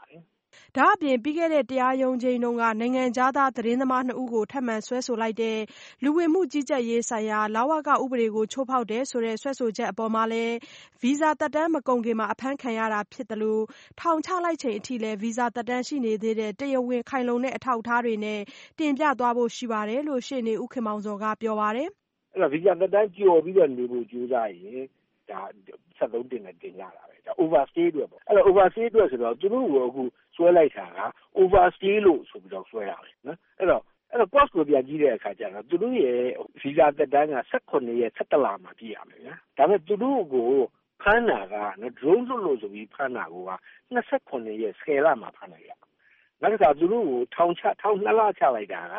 ဒါအပြင်ပြီးခဲ့တဲ့တရားရုံးချိန်တုန်းကနိုင်ငံခြားသားသတင်းသမား2ဦးကိုထပ်မံစွဲဆိုလိုက်တဲ့လူဝင်မှုကြီးကြပ်ရေးဆိုင်ရာလဝကဥပဒေကိုချိုးဖောက်တယ်ဆိုတဲ့စွဲဆိုချက်အပေါ်မှာလည်းဗီဇာသက်တမ်းမကုန်ခင်မှာအဖမ်းခံရတာဖြစ်တယ်လို့ထောင်ချလိုက်ချိန်အထိလည်းဗီဇာသက်တမ်းရှိနေသေးတဲ့တရားဝင်ခိုင်လုံတဲ့အထောက်အထားတွေနဲ့တင်ပြသွားဖို့ရှိပါတယ်လို့ရှေ့နေဦးခင်မောင်ဇော်ကပြောပါတယ်။အဲ့တော့ဗီဇာသက်တမ်းကျော်ပြီးတော့နေဖို့ကြိုးစားရင်ဒါ73တင်နဲ့တင်ကြတာပဲဒါ overstay အတွက်ပေါ့အဲ့တော့ overstay အတွက်ဆိုတော့သူတို့ကိုအခုဆွဲလိုက်တာက overstay လို့ဆိုပြီးတော့ဆွဲတာပဲနော်အဲ့တော့ cost ကိုပြန်ကြည့်တဲ့အခါကျတော့သူတို့ရဲ့ဗီဇာသက်တမ်းက18ရက်17လမှာပြည့်ရမယ်ဗျာဒါပေမဲ့သူတို့ကိုဖမ်းတာကနော် drone လို့ဆိုပြီးဖမ်းတာက28ရက်10လမှာဖမ်းလိုက်ရနောက်တစ်ခါသူတို့ကိုထောင်2လချလိုက်တာက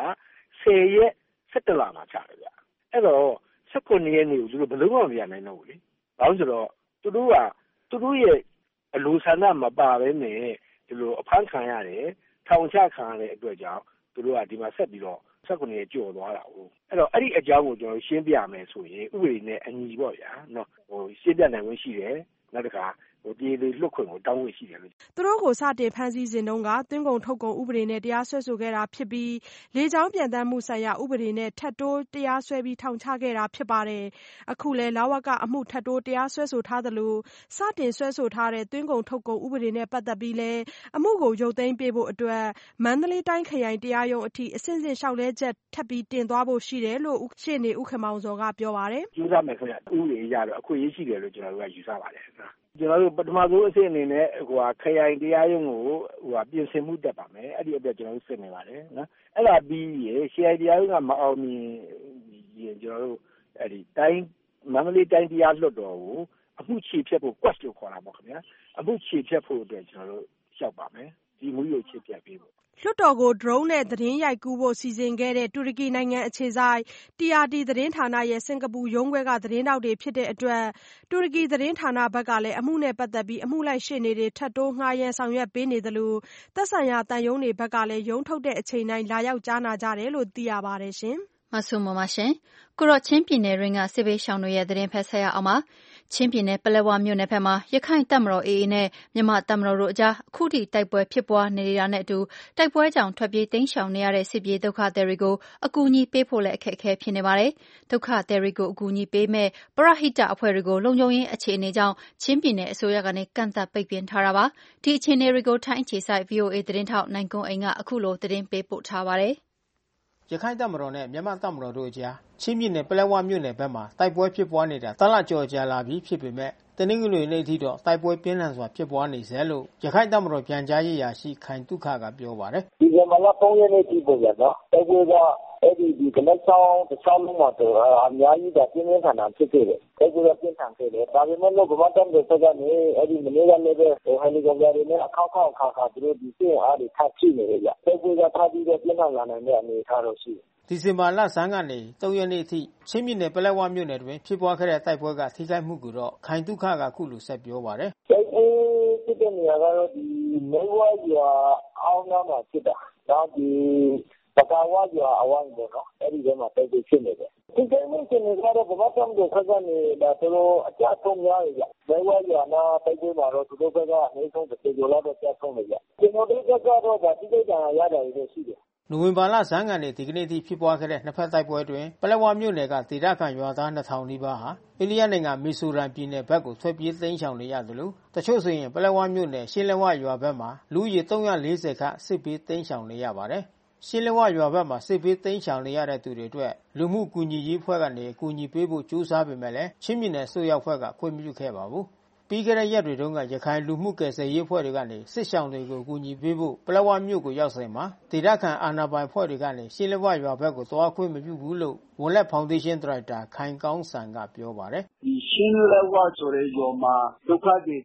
10ရက်17လမှာချတယ်ဗျာအဲ့တော့18ရက်နေ့ကိုသူတို့ဘယ်လိုမှမပြန်နိုင်တော့ဘူးလေဘာလို့ဆိုတော့သူတို့ရဲ့အလိုဆန္ဒမပါဘဲနဲ့ဒီလိုအဖမ်းခံရတယ်ထောင်ချခံရတဲ့အတွက်ကြောင့်သူတို့ကဒီမှာဆက်ပြီးတော့18ရက်ကျော်သွားတာဟုတ်အဲ့တော့အဲ့ဒီအကြောင်းကိုကျွန်တော်ရှင်းပြမယ်ဆိုရင်ဥပဒေနဲ့အညီပေါ့ဗျာနော်ရှင်းပြနိုင်ဝင်ရှိတယ်နောက်တစ်ခါဒီလေလွတ်ခွင့်ကိုတောင်းဝှရှိတယ်လို့သူတို့ကိုစတင်ဖမ်းဆီးစဉ်တုန်းကသွင်းကုန်ထုတ်ကုန်ဥပဒေနဲ့တရားစွဲဆိုခဲ့တာဖြစ်ပြီးလေကြောင်းပြန်တမ်းမှုဆိုင်ရာဥပဒေနဲ့ထပ်တိုးတရားစွဲပြီးထောင်ချခဲ့တာဖြစ်ပါတယ်အခုလဲလဝကအမှုထပ်တိုးတရားစွဲဆိုထားသလိုစတင်စွဲဆိုထားတဲ့သွင်းကုန်ထုတ်ကုန်ဥပဒေနဲ့ပတ်သက်ပြီးလဲအမှုကိုရုပ်သိမ်းပေးဖို့အတွက်မန္တလေးတိုင်းခရိုင်တရားရုံးအထိအဆင့်ဆင့်လျှောက်လဲချက်ထပ်ပြီးတင်သွားဖို့ရှိတယ်လို့ရှေ့နေဦးခင်မောင်ဇော်ကပြောပါတယ်ကျူးစားမယ်ခင်ဗျဥပဒေအရတော့အခွင့်အရေးရှိတယ်လို့ကျွန်တော်တို့ကယူဆပါတယ်ကျွန်တော်တို့ပထမဆုံးအဆင့်အနေနဲ့ခရိုင်တရားရုံးကိုပြင်ဆင်မှုတက်ပါမယ်အဲ့ဒီအတွက်ကျွန်တော်တို့စစ်နေပါတယ်နော်အဲ့ဒါပြီးရင်ခရိုင်တရားရုံးကမအောင်မြင်ရင်ကျွန်တော်တို့အဲ့ဒီတိုင်းမန္တလေးတိုင်းတရားလွှတ်တော်ကိုအမှုချေဖျက်ဖို့ quest လို့ခေါ်တာပေါ့ခင်ဗျာအမှုချေဖျက်ဖို့အတွက်ကျွန်တော်တို့လျှောက်ပါမယ်ဒီမှုကိုချေဖျက်ပေးဖို့လွှတ်တော်ကို drone နဲ့သတင်းရိုက်ကူးဖို့စီစဉ်ခဲ့တဲ့တူရကီနိုင်ငံအခြေစိုက် TRT သတင်းဌာနရဲ့စင်ကာပူရုံးခွဲကသတင်းတောက်တွေဖြစ်တဲ့အတွက်တူရကီသတင်းဌာနဘက်ကလည်းအမှုနဲ့ပတ်သက်ပြီးအမှုလိုက်ရှေ့နေတွေထပ်တိုးငှားရမ်းဆောင်ရွက်ပေးနေသလိုသက်ဆိုင်ရာတန်ယုံတွေဘက်ကလည်းရုံးထုတ်တဲ့အချိန်တိုင်းလာရောက်ကြားနာကြတယ်လို့သိရပါတယ်ရှင်။မဆုမမရှင်ကိုတော့ချင်းပြည်နယ်ရင်းကစစ်ဘေးရှောင်တွေရဲ့သတင်းဖက်ဆက်ရအောင်ပါချင်းပြည်နယ်ပလက်ဝမြို့နယ်ဘက်မှာရခိုင်တပ်မတော် AA နဲ့မြန်မာတပ်မတော်တို့အကြားအခုထိတိုက်ပွဲဖြစ်ပွားနေတာနဲ့အတူတိုက်ပွဲကြောင့်ထွက်ပြေးတိမ်းရှောင်နေရတဲ့စစ်ပြေးဒုက္ခသည်တွေကိုအကူအညီပေးဖို့လည်းအခက်အခဲဖြစ်နေပါတယ်။ဒုက္ခသည်တွေကိုအကူအညီပေးမဲ့ပရဟိတအဖွဲ့တွေကိုလုံခြုံရေးအခြေအနေကြောင့်ချင်းပြည်နယ်အစိုးရကနေကန့်သတ်ပိတ်ပင်ထားတာပါ။ဒီအခြေအနေတွေကိုထိုင်းအခြေစိုက် VOA သတင်းထောက်နိုင်ကွန်းအိမ်ကအခုလိုသတင်းပေးပို့ထားပါတယ်။ရခိုင်တပ်မတော်နဲ့မြန်မာတပ်မတော်တို့အကြားချင်းပြည်နယ်ပလက်ဝမြို့နယ်ဘက်မှာတိုက်ပွဲဖြစ်ပွားနေတာတလကျော်ကြာလာပြီဖြစ်ပေမဲ့တနင်္ဂနွေနေ့ထိတော့တိုက်ပွဲပြင်းထန်စွာဖြစ်ပွားနေဆဲလို့ရခိုင်တပ်မတော်ပြန်ကြားရေးရာရှိခိုင်တုခကပြောပါတယ်ဒီဇင်ဘာလ3ရက်နေ့ထိပေါ့ဗျာနော်တိုက်ပွဲကအဲ့ဒီကနက်ဆောင်တစ်ချောင်းလုံးမှာတော့အများကြီးကပြင်းထန်တာဖြစ်ခဲ့တယ်တိုက်ပွဲကပြင်းထန်ခဲ့တယ်ဒါပေမဲ့လို့ဗမာတပ်မတော်ကနေအဲ့ဒီမနေ့ကလည်းပဲဟယ်လီကော်ပတာတွေနဲ့အခါခါသူတို့ဒီစစ်အားတွေထပ်ဖြစ်နေတယ်ဗျတိုက်ပွဲကထပ်ပြီးတော့ပြင်းထန်လာနိုင်တဲ့အနေအထားတော့ရှိတယ်ဒီဇင်ဘာလဆန်းကနေ3ရက်နေ့ထိချင်းပြည်နယ်ပလက်ဝမြို့နယ်တွင်ဖြစ်ပွားခဲ့တဲ့တိုက်ပွဲကထိခိုက်မှုကိုတော့ခိုင်တုခကခုလိုဆက်ပြောပါတယ်။တိုက်ပွဲဖြစ်တဲ့နေရာကတော့ဒီမဲဝါရွာအောင်နာမှာဖြစ်တာ။ဒါဒီပကာဝရွာအဝိုင်းပေါ့နော်။အဲ့ဒီထဲမှာတိုက်ပွဲဖြစ်နေတယ်။ဒီကိစ္စနဲ့နေကတော့ဗမာတမ်တို့ခက်ကနေဒါတို့အကြဆုံးများရကြ။မဲဝါရွာနာတိုက်ပွဲမှာတော့သူတို့ကအနည်းဆုံးတစ်ကျော်လောက်တော့ကြဆုံးနေကြ။ကျွန်တော်တို့ကတော့ဒါတိကျတာရတာတွေရှိတယ်နိုဝင်ဘာလဆန်းကနေဒီကနေ့ထိဖြစ်ပွားခဲ့တဲ့နှစ်ဖက်တိုက်ပွဲတွင်ပလက်ဝမြို့နယ်ကဒေသခံရွာသား2000နီးပါးဟာအိန္ဒိယနိုင်ငံမီဇိုရမ်ပြည်နယ်ဘက်ကိုထွက်ပြေးတိမ်းရှောင်နေရသလိုတချို့ဆိုရင်ပလက်ဝမြို့နယ်ရှင်းလက်ဝရွာဘက်မှာလူဦးရေ340ခန့်စစ်ပြေးတိမ်းရှောင်နေရပါတယ်။ရှင်းလက်ဝရွာဘက်မှာစစ်ပြေးတိမ်းရှောင်နေရတဲ့သူတွေအတွက်လူမှုကူညီရေးအဖွဲ့ကနေကူညီပေးဖို့ကြိုးစားပေမဲ့လည်းချင်းပြည်နယ်စိုးရောက်ဖွဲ့ကခွင့်မပြုခဲ့ပါဘူး။ပြီးခဲ့တဲ့ရက်တွေတုန်းကရခိုင်လူမှုကယ်ဆယ်ရေးအဖွဲ့တွေကနေစစ်ရှောင်တွေကိုကူညီပေးဖို့ပလက်ဝမြို့ကိုရောက်စဉ်မှာဒေသခံအာဏာပိုင်အဖွဲ့တွေကနေရှင်းလက်ဝရွာဘက်ကိုသွားခွင့်မပြုဘူးလို့ဝလက်ဖောင်ဒေးရှင်းဒါရိုက်တာခိုင်ကောင်းစံကပြောပါတယ်ဒီရှင်းလက်ဝဆိုတဲ့ရွာမှာဒုက္ခသည်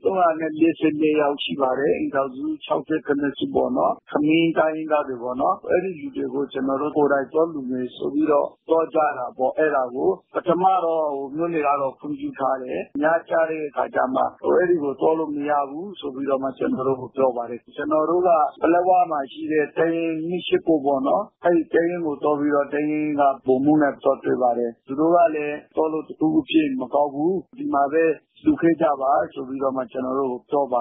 344ယောက်ရှိပါတယ်အင်တာဗျူး60ခန်းစုပေါ့နော်ခမင်းတိုင်းသားတွေပေါ့နော်အဲ့ဒီလူတွေကိုကျွန်တော်တို့ကိုယ်တိုင်သွားလူမျိုးဆိုပြီးတော့သွားကြတာပေါ့အဲ့ဒါကိုပထမတော့မြို့နယ်ကတော့ဖွင့်ပြထားတယ်ညချတဲ့အခါကျမှအဲ့ဒီကိုသွားလို့မရဘူးဆိုပြီးတော့မှကျွန်တော်တို့ကိုပြောပါတယ်ကျွန်တော်တို့ကပလက်ဝမှာရှိတဲ့တိုင်းရှိကိုပေါ့နော်အဲ့ဒီတိုင်းကိုသွားပြီးတော့တိုင်းကပုံမှုနဲ့သွားတွေ့ပါတယ်သူတို့ကလည်းသွားလို့တူဖြစ်မကောက်ဘူးဒီမှာပဲလူခဲကြပါဆိုပြီးတော့မှကျွန်တော်တို့ပြောပါတယ်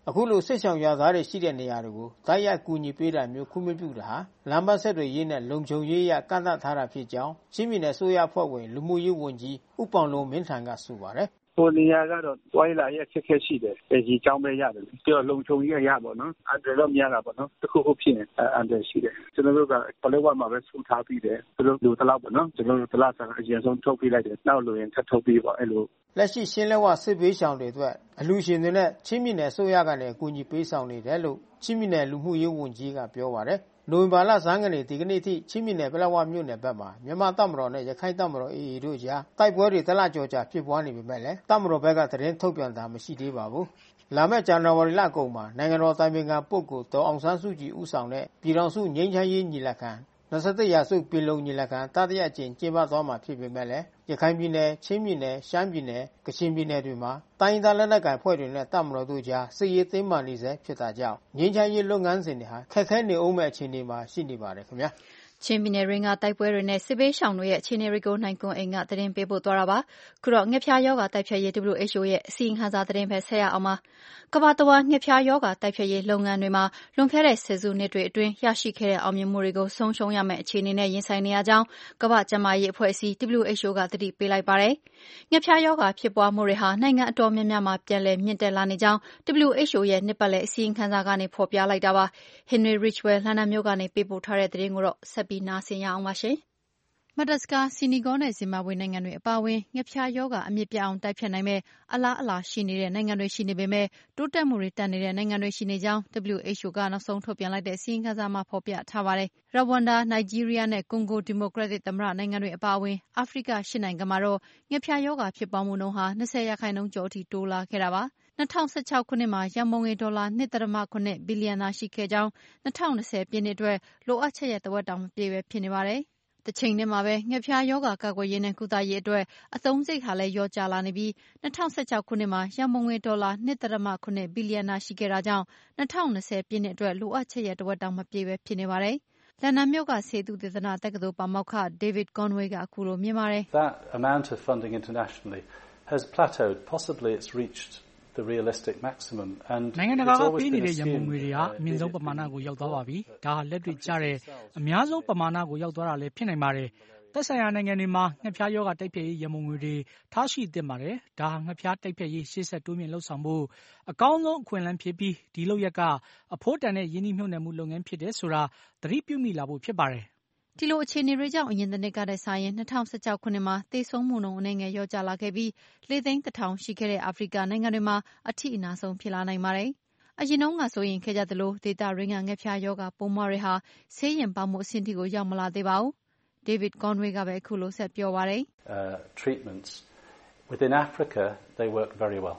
အခုလိုစစ်ဆောင်ရွာသားတွေရှိတဲ့နေရာတွေကိုတိုက်ရိုက်ကူညီပေးတာမျိုးခွင့်မပြုတာဟာလမ်းမဆက်တွေရေးနဲ့လုံခြုံရေးရကန့်သတ်ထားတာဖြစ်ကြောင်းချင်းပြည်နယ်စိုးရအဖွဲ့ဝင်လူမှုရေးဝန်ကြီးဦးပေါင်လုံးမင်းထံကဆိုပါတယ်ဟိုနေရာကတော့တွိုင်းလာရဲ့အခက်ရှိတယ်။ဒီကြောင်းပဲရတယ်။ပြီးတော့လုံခြုံရေးရပါတော့။အန်တယ်တော့များတာပေါ့နော်။တစ်ခုခုဖြစ်ရင်အန်တယ်ရှိတယ်။ကျွန်တော်တို့ကပလက်ဝမှာပဲစုထားပြီးတယ်။သူတို့လူတလောက်ပေါ့နော်။ကျွန်တော်တို့တလားဆန်အရင်ဆုံးထုတ်ပြလိုက်တယ်။နောက်လိုရင်ထပ်ထုတ်ပြီးပေါ့အဲ့လိုလက်ရှိရှင်းလက်ဝစစ်ပေးဆောင်တွေအတွက်အလူရှင်တွေနဲ့ချင်းပြည်နယ်စိုးရကနေအကူအညီပေးဆောင်နေတယ်လို့ချင်းပြည်နယ်လူမှုရေးဝန်ကြီးကပြောပါတယ်နိုဝင်ဘာလဆန်းကနေဒီကနေ့ထိချင်းပြည်နယ်ပလက်ဝမြို့နယ်ဘက်မှာမြန်မာတပ်မတော်နဲ့ရခိုင်တပ်မတော် AA တို့ကြားတိုက်ပွဲတွေတလကြော်ကြာဖြစ်ပွားနေပေမဲ့လည်းတပ်မတော်ဘက်ကသတင်းထုတ်ပြန်တာမရှိသေးပါဘူး။လာမယ့်ဇန်နဝါရီလကုန်မှာနိုင်ငံတော်တိုင်ပင်ခံပုဂ္ဂိုလ်ဒေါ်အောင်ဆန်းစုကြည်ဦးဆောင်တဲ့ပြည်ထောင်စုငြိမ်းချမ်းရေးညီလာခံ21ရာစုပင်လုံညီလာခံတတိယအကြိမ်ကျင်းပသွားမှာဖြစ်ပေမဲ့လည်းရခိုင်ပြည်နယ်ချင်းပြည်နယ်ရှမ်းပြည်နယ်ကချင်ပြည်နယ်တွေမှာတိုင်းဒေသလက်နက်ကိုင်ဖွဲ့တွေနဲ့တပ်မတော်တို့ကြားစစ်ရေးသိမ်းမှနေစေဖြစ်တာကြောင့်ငြိမ်းချမ်းရေးလုပ်ငန်းစဉ်တွေဟာခက်ခဲနေအောင်မဲ့အခြေအနေမှာရှိနေပါတယ်ခင်ဗျာချင်းပြည်နယ်ရင်းကတိုက်ပွဲတွေနဲ့စစ်ဘေးရှောင်တွေရဲ့အခြေအနေတွေကိုနိုင်ကွန်းအိမ်ကသတင်းပေးပို့သွားတာပါခုတော့ငှက်ဖျားယောဂတိုက်ဖျက်ရေး WHO ရဲ့အစီရင်ခံစာသတင်းပဲဆက်ရအောင်ပါကမ္ဘာတစ်ဝန်းငှက်ဖျားယောဂတိုက်ဖျက်ရေးလုပ်ငန်းတွေမှာလွန်ခဲ့တဲ့ဆယ်စုနှစ်တွေအတွင်းရရှိခဲ့တဲ့အောင်မြင်မှုတွေကိုဆုံးရှုံးရမယ့်အခြေအနေနဲ့ရင်ဆိုင်နေရကြောင်းကမ္ဘာ့ကျန်းမာရေးအဖွဲ့အစည်း WHO ကသတိပေးလိုက်ပါတယ်ငှက်ဖျားယောဂဖြစ်ပွားမှုတွေဟာနိုင်ငံအတော်များများမှာပြန်လည်မြင့်တက်လာနေကြောင်း WHO ရဲ့နှစ်ပတ်လည်အစီရင်ခံစာကနေဖော်ပြလိုက်တာပါ Henry Ridgwell လန်ဒန်မြို့ကနေပေးပို့ထားတဲ့သတင်းကိုတော့ဆက်ပြီးနားဆင်ရအောင်ပါရှင်မဒတ်စကာ၊ဆီနီဂေါနဲ့ဇင်ဘာဘွေနိုင်ငံတွေအပါအဝင်ငှက်ဖျားရောဂါအမြစ်ပြတ်အောင်တိုက်ဖျက်နိုင်မဲ့အလားအလာရှိနေတဲ့နိုင်ငံတွေရှိနေပေမဲ့တိုးတက်မှုတွေတန်နေတဲ့နိုင်ငံတွေရှိနေကြောင်း WHO ကနောက်ဆုံးထုတ်ပြန်လိုက်တဲ့အစီရင်ခံစာမှာဖော်ပြထားပါတယ်။ရဝမ်ဒါ၊နိုင်ဂျီးရီးယားနဲ့ကွန်ဂိုဒီမိုကရက်တစ်သမ္မတနိုင်ငံတွေအပါအဝင်အာဖရိက၈နိုင်ငံမှာတော့ငှက်ဖျားရောဂါဖြစ်ပွားမှုနှုန်းဟာ20%ကျော်အထိတိုးလာခဲ့တာပါ။2016ခုနှစ်မှာရန်ပုံငွေဒေါ်လာ 2.7 ဘီလီယံသာရှိခဲ့ကြောင်း2020ပြည့်နှစ်အတွက်လိုအပ်ချက်ရဲ့တဝက်တောင်မပြည့်ပဲဖြစ်နေပါတယ်။တချိန်တည်းမှာပဲငှက်ဖျားရောဂါကာကွယ်ရေးနဲ့ကုသရေးအတွက်အသုံးစရိတ်ဟာလည်းလျော့ကျလာနေပြီး2016ခုနှစ်မှာရန်ပုံငွေဒေါ်လာ 2.7 ဘီလီယံသာရှိခဲ့တာကြောင့်2020ပြည့်နှစ်အတွက်လိုအပ်ချက်ရဲ့တဝက်တောင်မပြည့်ပဲဖြစ်နေပါတယ်။လန်ဒန်မြို့ကဆေးသုတေသနတက္ကသိုလ်ပါမောက္ခ David Conway ကအခုလိုမြင်ပါတယ်။ That amount of funding internationally has plateaued. Possibly it's reached the realistic maximum and နိုင်ငံတကာကပေးနေတဲ့ရန်ပုံငွေတွေဟာအမြင့်ဆုံးပမာဏကိုရောက်သွားပါပြီ။ဒါဟာလက်တွေ့ကျတဲ့အများဆုံးပမာဏကိုရောက်သွားတာလည်းဖြစ်နိုင်ပါတယ်။သက်ဆိုင်ရာနိုင်ငံတွေမှာငှက်ဖျားရောဂါတိုက်ဖျက်ရေးရန်ပုံငွေတွေထားရှိသင့်ပါတယ်။ဒါဟာငှက်ဖျားတိုက်ဖျက်ရေးရှေ့ဆက်တိုးမြင့်လှုပ်ဆောင်ဖို့အကောင်းဆုံးအခွင့်အလမ်းဖြစ်ပြီးဒီလုပ်ရက်ကအဖို့တန်တဲ့ယင်းနှိမ့်မြုပ်နှံမှုလုပ်ငန်းဖြစ်တယ်ဆိုတာသတိပြုမိလာဖို့ဖြစ်ပါတယ်။ဒီလိုအခြေအနေတွေကြောင့်အရင်တစ်နှစ်ကတည်းကဆိုင်ရင်2016ခုနှစ်မှာသေဆုံးမှုနှုန်းအနည်းငယ်လျော့ကျလာခဲ့ပြီး4,100,000ရှိခဲ့တဲ့အာဖရိကနိုင်ငံတွေမှာအထိအနာဆုံးဖြစ်လာနိုင်ပါတယ်။အရင်တုန်းကဆိုရင်ခဲ့ကြသလိုဒေသရင်းကငှက်ဖျားရောဂါပိုးမွှားတွေဟာဆေးရင်ပေါမှုအဆင့်ထိကိုရောက်မလာသေးပါဘူး။ David Conway ကပဲအခုလိုဆက်ပြောပါတယ်။ Treatments within Africa they work very well.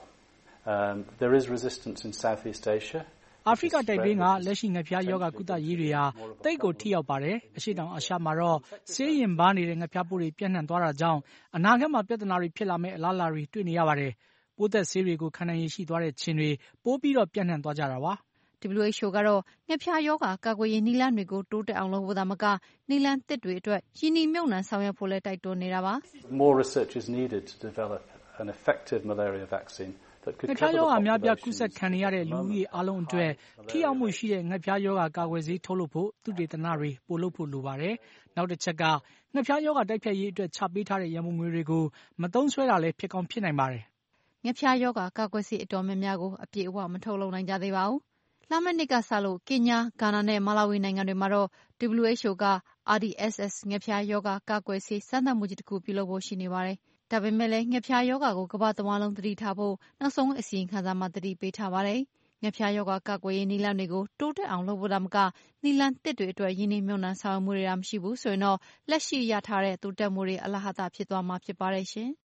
There is resistance in Southeast Asia. အာဖရိကတိုက်တွင်းကလက်ရှိငှက်ဖျားရောဂါကုသရေးတွေဟာတိတ်ကိုထိရောက်ပါတယ်။အရှေ့တောင်အာရှမှာတော့ဆေးရင်ပါနေတဲ့ငှက်ဖျားပိုးတွေပြန့်နှံ့သွားတာကြောင့်အနာဂတ်မှာပြဿနာတွေဖြစ်လာမယ့်အလားအလာတွေတွေ့နေရပါတယ်။ပိုးသက်ဆေးတွေကိုခံနိုင်ရည်ရှိသွားတဲ့ခြင်တွေပိုးပြီးတော့ပြန့်နှံ့သွားကြတာပါ။ WHO ကတော့ငှက်ဖျားရောဂါကာကွယ်ရေးနည်းလမ်းတွေကိုတိုးတက်အောင်လုပ်ဖို့သာမကနည်းလမ်းသစ်တွေအတွက်ရင်းနှီးမြှုပ်နှံဆောင်ရွက်ဖို့လည်းတိုက်တွန်းနေတာပါ။ More research is needed to develop an effective malaria vaccine. ငှက်ဖျားရောဂါများပြားကူးစက်ခံနေရတဲ့လူဦးရေအားလုံးအတွက်ထိရောက်မှုရှိတဲ့ငှက်ဖျားရောဂါကာကွယ်ဆေးထုတ်လုပ်ဖို့သုတေသနတွေပိုလုပ်ဖို့လိုပါတယ်။နောက်တစ်ချက်ကငှက်ဖျားရောဂါတိုက်ဖျက်ရေးအတွက်ချပေးထားတဲ့ရန်ပုံငွေတွေကိုမသုံးစွဲတာလည်းဖြစ်ကောင်းဖြစ်နိုင်ပါတယ်။ငှက်ဖျားရောဂါကာကွယ်ဆေးအတော်များများကိုအပြည့်အဝမထုတ်လုပ်နိုင်ကြသေးပါဘူး။လာမယ့်နှစ်ကစလို့ကင်ညာ၊ဂါနာနဲ့မာလာဝီနိုင်ငံတွေမှာတော့ WHO က RDSS ငှက်ဖျားရောဂါကာကွယ်ဆေးစမ်းသပ်မှုကြီးတစ်ခုပြုလုပ်ဖို့ရှိနေပါတယ်။ဒါပေမဲ့လည်းငှက်ဖျားရောဂါကိုကမ္ဘာတစ်ဝန်းလုံးသတိထားဖို့နောက်ဆုံးအစီရင်ခံစာမှာသတိပေးထားပါတယ်။ငှက်ဖျားရောဂါကာကွယ်ရေးနည်းလမ်းတွေကိုတိုးတက်အောင်လုပ်ဖို့သာမကနည်းလမ်းသစ်တွေအတွက်ရင်းနှီးမြှုပ်နှံဆောင်ရွက်မှုတွေမရှိဘူးဆိုရင်တော့လက်ရှိရထားတဲ့တိုးတက်မှုတွေအလဟဿဖြစ်သွားမှာဖြစ်ပါတယ်ရှင်။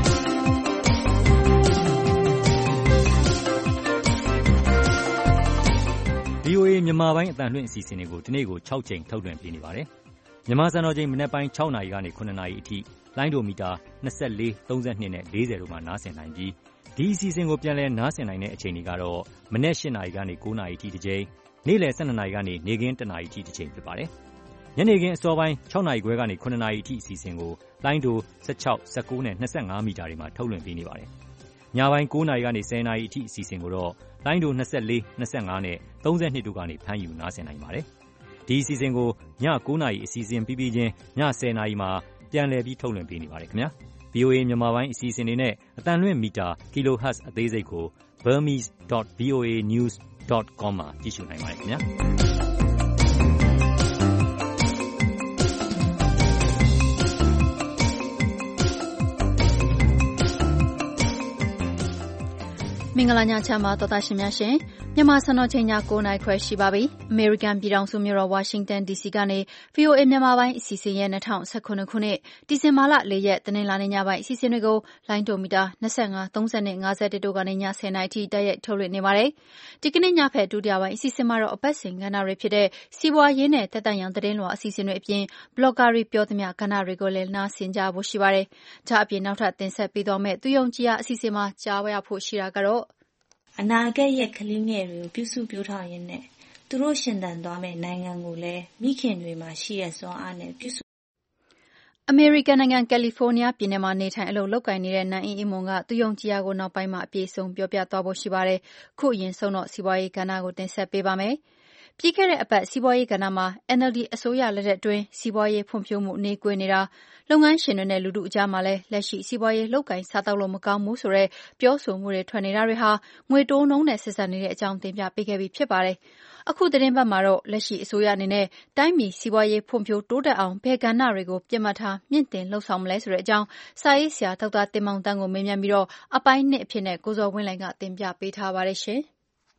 VOA မြန်မာပိုင်းအသံလွှင့်အစီအစဉ်တွေကိုဒီနေ့ကို6ချိန်ထုတ်လွှင့်ပေးနေပါတယ်။မြန်မာစံတော်ချိန်မနက်ပိုင်း6နာရီကနေ9နာရီအထိလိုင်းဒိုမီတာ24, 32နဲ့40တို့မှာနားဆင်နိုင်ပြီးဒီအစီအစဉ်ကိုပြန်လည်နားဆင်နိုင်တဲ့အချိန်တွေကတော့မနက်8နာရီကနေ9နာရီအထိတစ်ချိန်နေ့လယ်12နာရီကနေနေ့ခင်း1နာရီအထိတစ်ချိန်ဖြစ်ပါတယ်။ညနေခင်းအစောပိုင်း6နာရီခွဲကနေ9နာရီအထိအစီအစဉ်ကိုလိုင်းဒို16, 19နဲ့25မီတာတွေမှာထုတ်လွှင့်ပေးနေပါတယ်။ညပိုင်း9 နာရီကနေ 10 နာရီအထိအစီအစဉ်ကိုတော့လိုင်းဒို24, 25နဲ့ 32တို့ကနေဖမ်းယူနားဆင်နိုင်ပါတယ်။ဒီအစီအစဉ်ကိုည9 နာရီအစီအစဉ်ပြီးပြီးချင်းည10 နာရီမှာပြန်လည်ပြီးထုတ်လွှင့်ပေးနေပါတယ်ခင်ဗျာ။ VOA မြန်မာပိုင်းအစီအစဉ်တွေနဲ့အတန်လွင့်မီတာ kilohertz အသေးစိတ်ကို burmese.voanews.com မှာကြည့်ရှုနိုင်ပါတယ်ခင်ဗျာ။မင်္ဂလာညချမ်းပါတော်သားရှင်များရှင်မြန်မာစံတော်ချိန်ည9:00နာရီခွဲရှိပါပြီ။ အမေရိကန်ပြည်ထောင်စုမြို့တော်ဝါရှင်တန် DC ကနေ VOA မြန်မာပိုင်းအစီအစဉ်ရဲ့2019ခုနှစ်ဒီဇင်ဘာလ4ရက်တနင်္လာနေ့ညပိုင်းအစီအစဉ်တွေကိုလိုင်းဒိုမီတာ25, 30နဲ့51တို့ကနေည10:00နာရီထိတိုက်ရိုက်ထုတ်လွှင့်နေပါတယ်။ဒီကနေ့ညဖက်ဒုတိယပိုင်းအစီအစဉ်မှာတော့အပတ်စဉ်ကဏ္ဍတွေဖြစ်တဲ့စီးပွားရေးနဲ့တက်တန့်ရောင်သတင်းလွှာအစီအစဉ်တွေအပြင်ဘလော့ဂါတွေပြောသမျှကဏ္ဍတွေကိုလည်းနားဆင်ကြဖို့ရှိပါတယ်။ဒါအပြင်နောက်ထပ်တင်ဆက်ပေးသွားမယ့်သူယုံကြည်ရာအစီအစဉ်မှာကြားရဖို့ရှိတာကတော့အနာဂတ်ရဲ့ကလေးငယ်တွေကိုပြုစုပြောထောင်ရင်းနဲ့သူတို့ရှင်သန်သွားမယ့်နိုင်ငံကိုလည်းမိခင်တွေမှာရှိတဲ့စွမ်းအားနဲ့ပြုစုအမေရိကန်နိုင်ငံကယ်လီဖိုးနီးယားပြည်နယ်မှာနေထိုင်အလုပ်လုပ်ကိုင်နေတဲ့နန်းအေးမွန်ကသူယုံကြည်ရာကိုနောက်ပိုင်းမှာအပြည့်အစုံပြောပြသွားဖို့ရှိပါတယ်။ခုအရင်ဆုံးတော့စီးပွားရေးကဏ္ဍကိုတင်ဆက်ပေးပါမယ်။ပြီးခဲ့တဲ့အပတ်စီးပွားရေးကဏ္ဍမှာ NLD အစိုးရလက်ထက်တွင်စီးပွားရေးဖွံ့ဖြိုးမှုနှေးကွေးနေတာလုပ်ငန်းရှင်တွေနဲ့လူထုအကြားမှာလည်းလက်ရှိစီးပွားရေးလုပ်ကိုင်စားသောက်လို့မကောင်းဘူးဆိုတဲ့ပြောဆိုမှုတွေထွက်နေတာတွေဟာငွေတိုးနှုန်းနဲ့ဆက်စပ်နေတဲ့အကြောင်းတင်ပြပေးခဲ့ပြီးဖြစ်ပါတယ်။အခုသတင်းပတ်မှာတော့လက်ရှိအစိုးရအနေနဲ့တိုင်းပြည်စီးပွားရေးဖွံ့ဖြိုးတိုးတက်အောင်ဘယ်ကဏ္ဍတွေကိုပြစ်မှတ်ထားမြင့်တင်လှုပ်ဆောင်မလဲဆိုတဲ့အကြောင်းစာရေးဆရာဒေါက်တာတင်မောင်တန်းကိုမေးမြန်းပြီးတော့အပိုင်း2အဖြစ်နဲ့ကိုဇော်ဝင်းလှိုင်ကတင်ပြပေးထားပါတယ်ရှင်။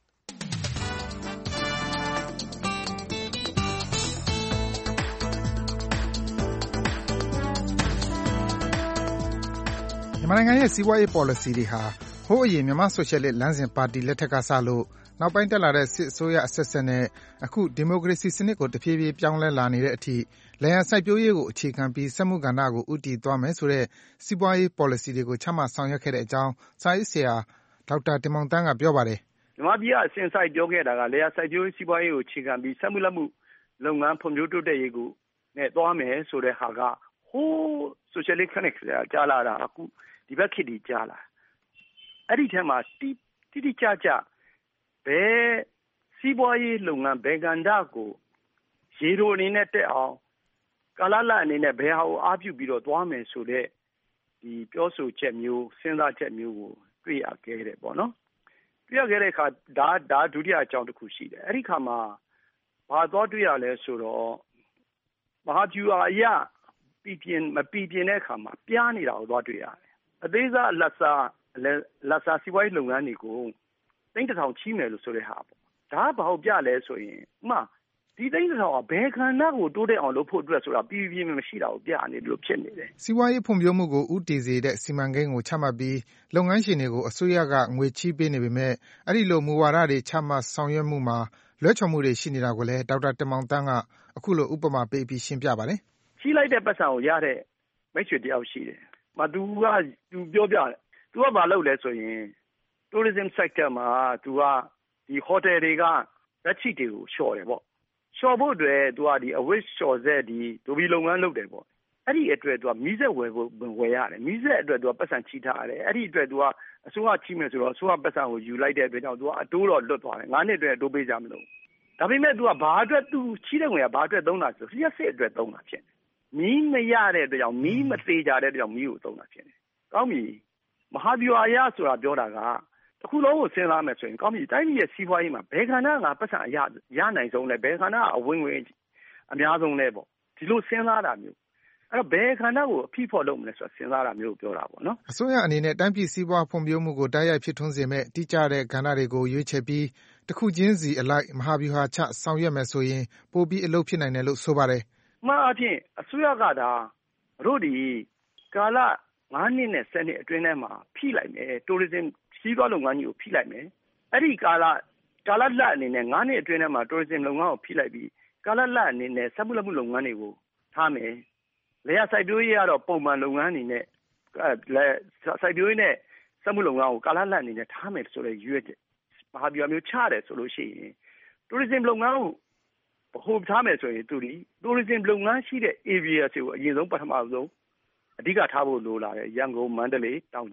မြန်မာနိုင်ငံရဲ့စီးပွားရေး policy တွေဟာဟိုးအရင်မြန်မာဆိုရှယ်လစ်လမ်းစဉ်ပါတီလက်ထက်ကစလို့နောက်ပိုင်းတက်လာတဲ့စစ်အစိုးရအဆက်ဆက်နဲ့အခုဒီမိုကရေစီစနစ်ကိုတဖြည်းဖြည်းပြောင်းလဲလာနေတဲ့အထိလယ်ယာစိုက်ပျိုးရေးကိုအခြေခံပြီးစက်မှုကဏ္ဍကိုဦးတည်သွားမယ်ဆိုတဲ့စီးပွားရေး policy တွေကိုချမှတ်ဆောင်ရွက်ခဲ့တဲ့အကြောင်းစာရေးဆရာဒေါက်တာတင်မောင်တန်းကပြောပါတယ်။မြန်မာပြည်ကအစဉ်စိုက်ပြောခဲ့တာကလယ်ယာစိုက်ပျိုးရေးစီးပွားရေးကိုအခြေခံပြီးစက်မှုလက်မှုလုပ်ငန်းဖွံ့ဖြိုးတိုးတက်ရေးကိုနဲ့သွားမယ်ဆိုတဲ့ဟာကဟိုးဆိုရှယ်လစ်ခက်နဲ့ကြားလာတာအခုဒီဘက်ခေတ်ဒီကြားလာအဲ့ဒီထဲမှာတိတိကျကျဘယ်စီးပွားရေးလုပ်ငန်းဘယ်ကဏ္ဍကိုရေတိုအနေနဲ့တက်အောင်ကာလလအနေနဲ့ဘယ်ဟာကိုအားပြုပြီးတော့သွားမယ်ဆိုတဲ့ဒီပြောဆိုချက်မျိုးစဉ်းစားချက်မျိုးကိုတွေ့ရခဲ့တယ်ပေါ့နော်တွေ့ရခဲ့တဲ့အခါဒါဒုတိယအကြောင်းတစ်ခုရှိတယ်အဲ့ဒီခါမှာဘာသွားတွေ့ရလဲဆိုတော့မဟာဗျူဟာအရမပြင်းတဲ့အခါမှာပြားနေတာကိုသွားတွေ့ရတယ်အသေးစားလက်စားစီးပွားရေးလုပ်ငန်းတွေကိုသိန်း1000ချီးမယ်လို့ဆိုတဲ့ဟာပေါ့ဒါကဘာကိုပြလဲဆိုရင်ဒီသိန်း1000ကဘယ်ခန္ဓာကိုတိုးတက်အောင်လုပ်ဖို့အတွက်ဆိုတာပြင်းမရှိတာကိုပြနေလို့ဖြစ်နေတယ်စီးပွားရေးဖွံ့ဖြိုးမှုကိုဦးတည်စေတဲ့စီမံကိန်းကိုချမှတ်ပြီးလုပ်ငန်းရှင်တွေကိုအစိုးရကငွေချီးပေးနေပေမဲ့အဲ့ဒီလိုမူဝါဒတွေချမှတ်ဆောင်ရွက်မှုမှာလွဲချော်မှုတွေရှိနေတာကိုလည်းဒေါက်တာတင်မောင်တန်းကအခုလိုဥပမာပေးပြီးရှင်းပြပါတယ်ချီးလိုက်တဲ့ပတ်စံကိုရတဲ့မိတ်ဆွေတယောက်ရှိတယ်သူပြောပြတယ်သူကဘာလုပ်လဲဆိုရင် tourism sector မှာသူကဒီဟိုတယ်တွေကလက်ချိတွေကိုလျှော်တယ်ပေါ့လျှော်ဖို့အတွက်သူကဒီအဝတ်လျှော်ဆက်ဒီဒိုဘီလုပ်ငန်းလုပ်တယ်ပေါ့အဲ့ဒီအတွက်သူကမီးစက်ဝယ်ရတယ်မီးစက်အတွက်သူကပတ်စံချီထားရတယ်အဲ့ဒီအတွက်သူကအစိုးရချီးမယ်ဆိုတော့အစိုးရပတ်စံကိုယူလိုက်တဲ့အတွက်ကြောင့်သူကအတိုးတော့လွတ်သွားတယ်9နှစ်အတွက်အတိုးပေးကြမလို့ဒါပေမဲ့သူကဘာအတွက်သူချီးတဲ့ငွေကဘာအတွက်သုံးတာဆိုလျှက်စစ်အတွက်သုံးတာဖြစ်တယ်မီးမရတဲ့အတွက်ကြောင့်မီးမသေးကြတဲ့အတွက်ကြောင့်မီးကိုသုံးတာဖြစ်တယ်ကောင်းပြီမဟာဗျူဟာရဆိုတာပြောတာကတစ်ခုလုံးကိုစဉ်းစားမယ်ဆိုရင်ကောင်းပြီတိုင်းပြည်ရဲ့စီးပွားရေးမှာဘယ်ခန္ဓာကပတ်စံရနိုင်ဆုံးလဲဘယ်ခန္ဓာကအဝင်အများဆုံးလဲပေါ့ဒီလိုစဉ်းစားတာမျိုးအဲ့တော့ဘယ်ခန္ဓာကိုအဖိဖို့လုပ်မလဲဆိုတာစဉ်းစားတာမျိုးပြောတာပေါ့နော်အစိုးရအနေနဲ့တိုင်းပြည်စီးပွားဖွံ့ဖြိုးမှုကိုတိုက်ရိုက်ဖြစ်ထွန်းစေမဲ့တိကျတဲ့ကဏ္ဍတွေကိုရွေးချယ်ပြီးတစ်ခုချင်းစီအလိုက်မဟာဗျူဟာချဆောင်ရွက်မယ်ဆိုရင်ပိုပြီးအလုပ်ဖြစ်နိုင်တယ်လို့ဆိုပါတယ်မှန်အဖြစ်အစိုးရကဒါတို့ဒီကာလ9နှစ်နဲ့10နှစ်အတွင်းထဲမှာဖိလိုက်မယ် tourism စီးပွားလုပ်ငန်းကြီးကိုဖိလိုက်မယ်အဲ့ဒီကာလလက်အနေနဲ့9နှစ်အတွင်းထဲမှာ tourism လုပ်ငန်းကိုဖိလိုက်ပြီးကာလလက်အနေနဲ့စက်မှုလက်မှုလုပ်ငန်းတွေကိုထားမယ်လယ်ယာစိုက်ပျိုးရေးကတော့ပုံမှန်လုပ်ငန်းအနေနဲ့စိုက်ပျိုးရေးနဲ့စက်မှုလုပ်ငန်းကိုကာလလက်အနေနဲ့ထားမယ်ဆိုတဲ့ရွေးချက်မဟာဗျူဟာမျိုးချတယ်ဆိုလို့ရှိရင် tourism လုပ်ငန်းကိုဟိုထားမယ်ဆိုရင်tourism လုပ်ငန်းရှိတဲ့ area တွေကိုအရင်ဆုံးပထမဆုံးအဓိကထားဖို့လိုလာတယ်ရန်ကုန်မန္တလေးတောင်ကြီးပေါ့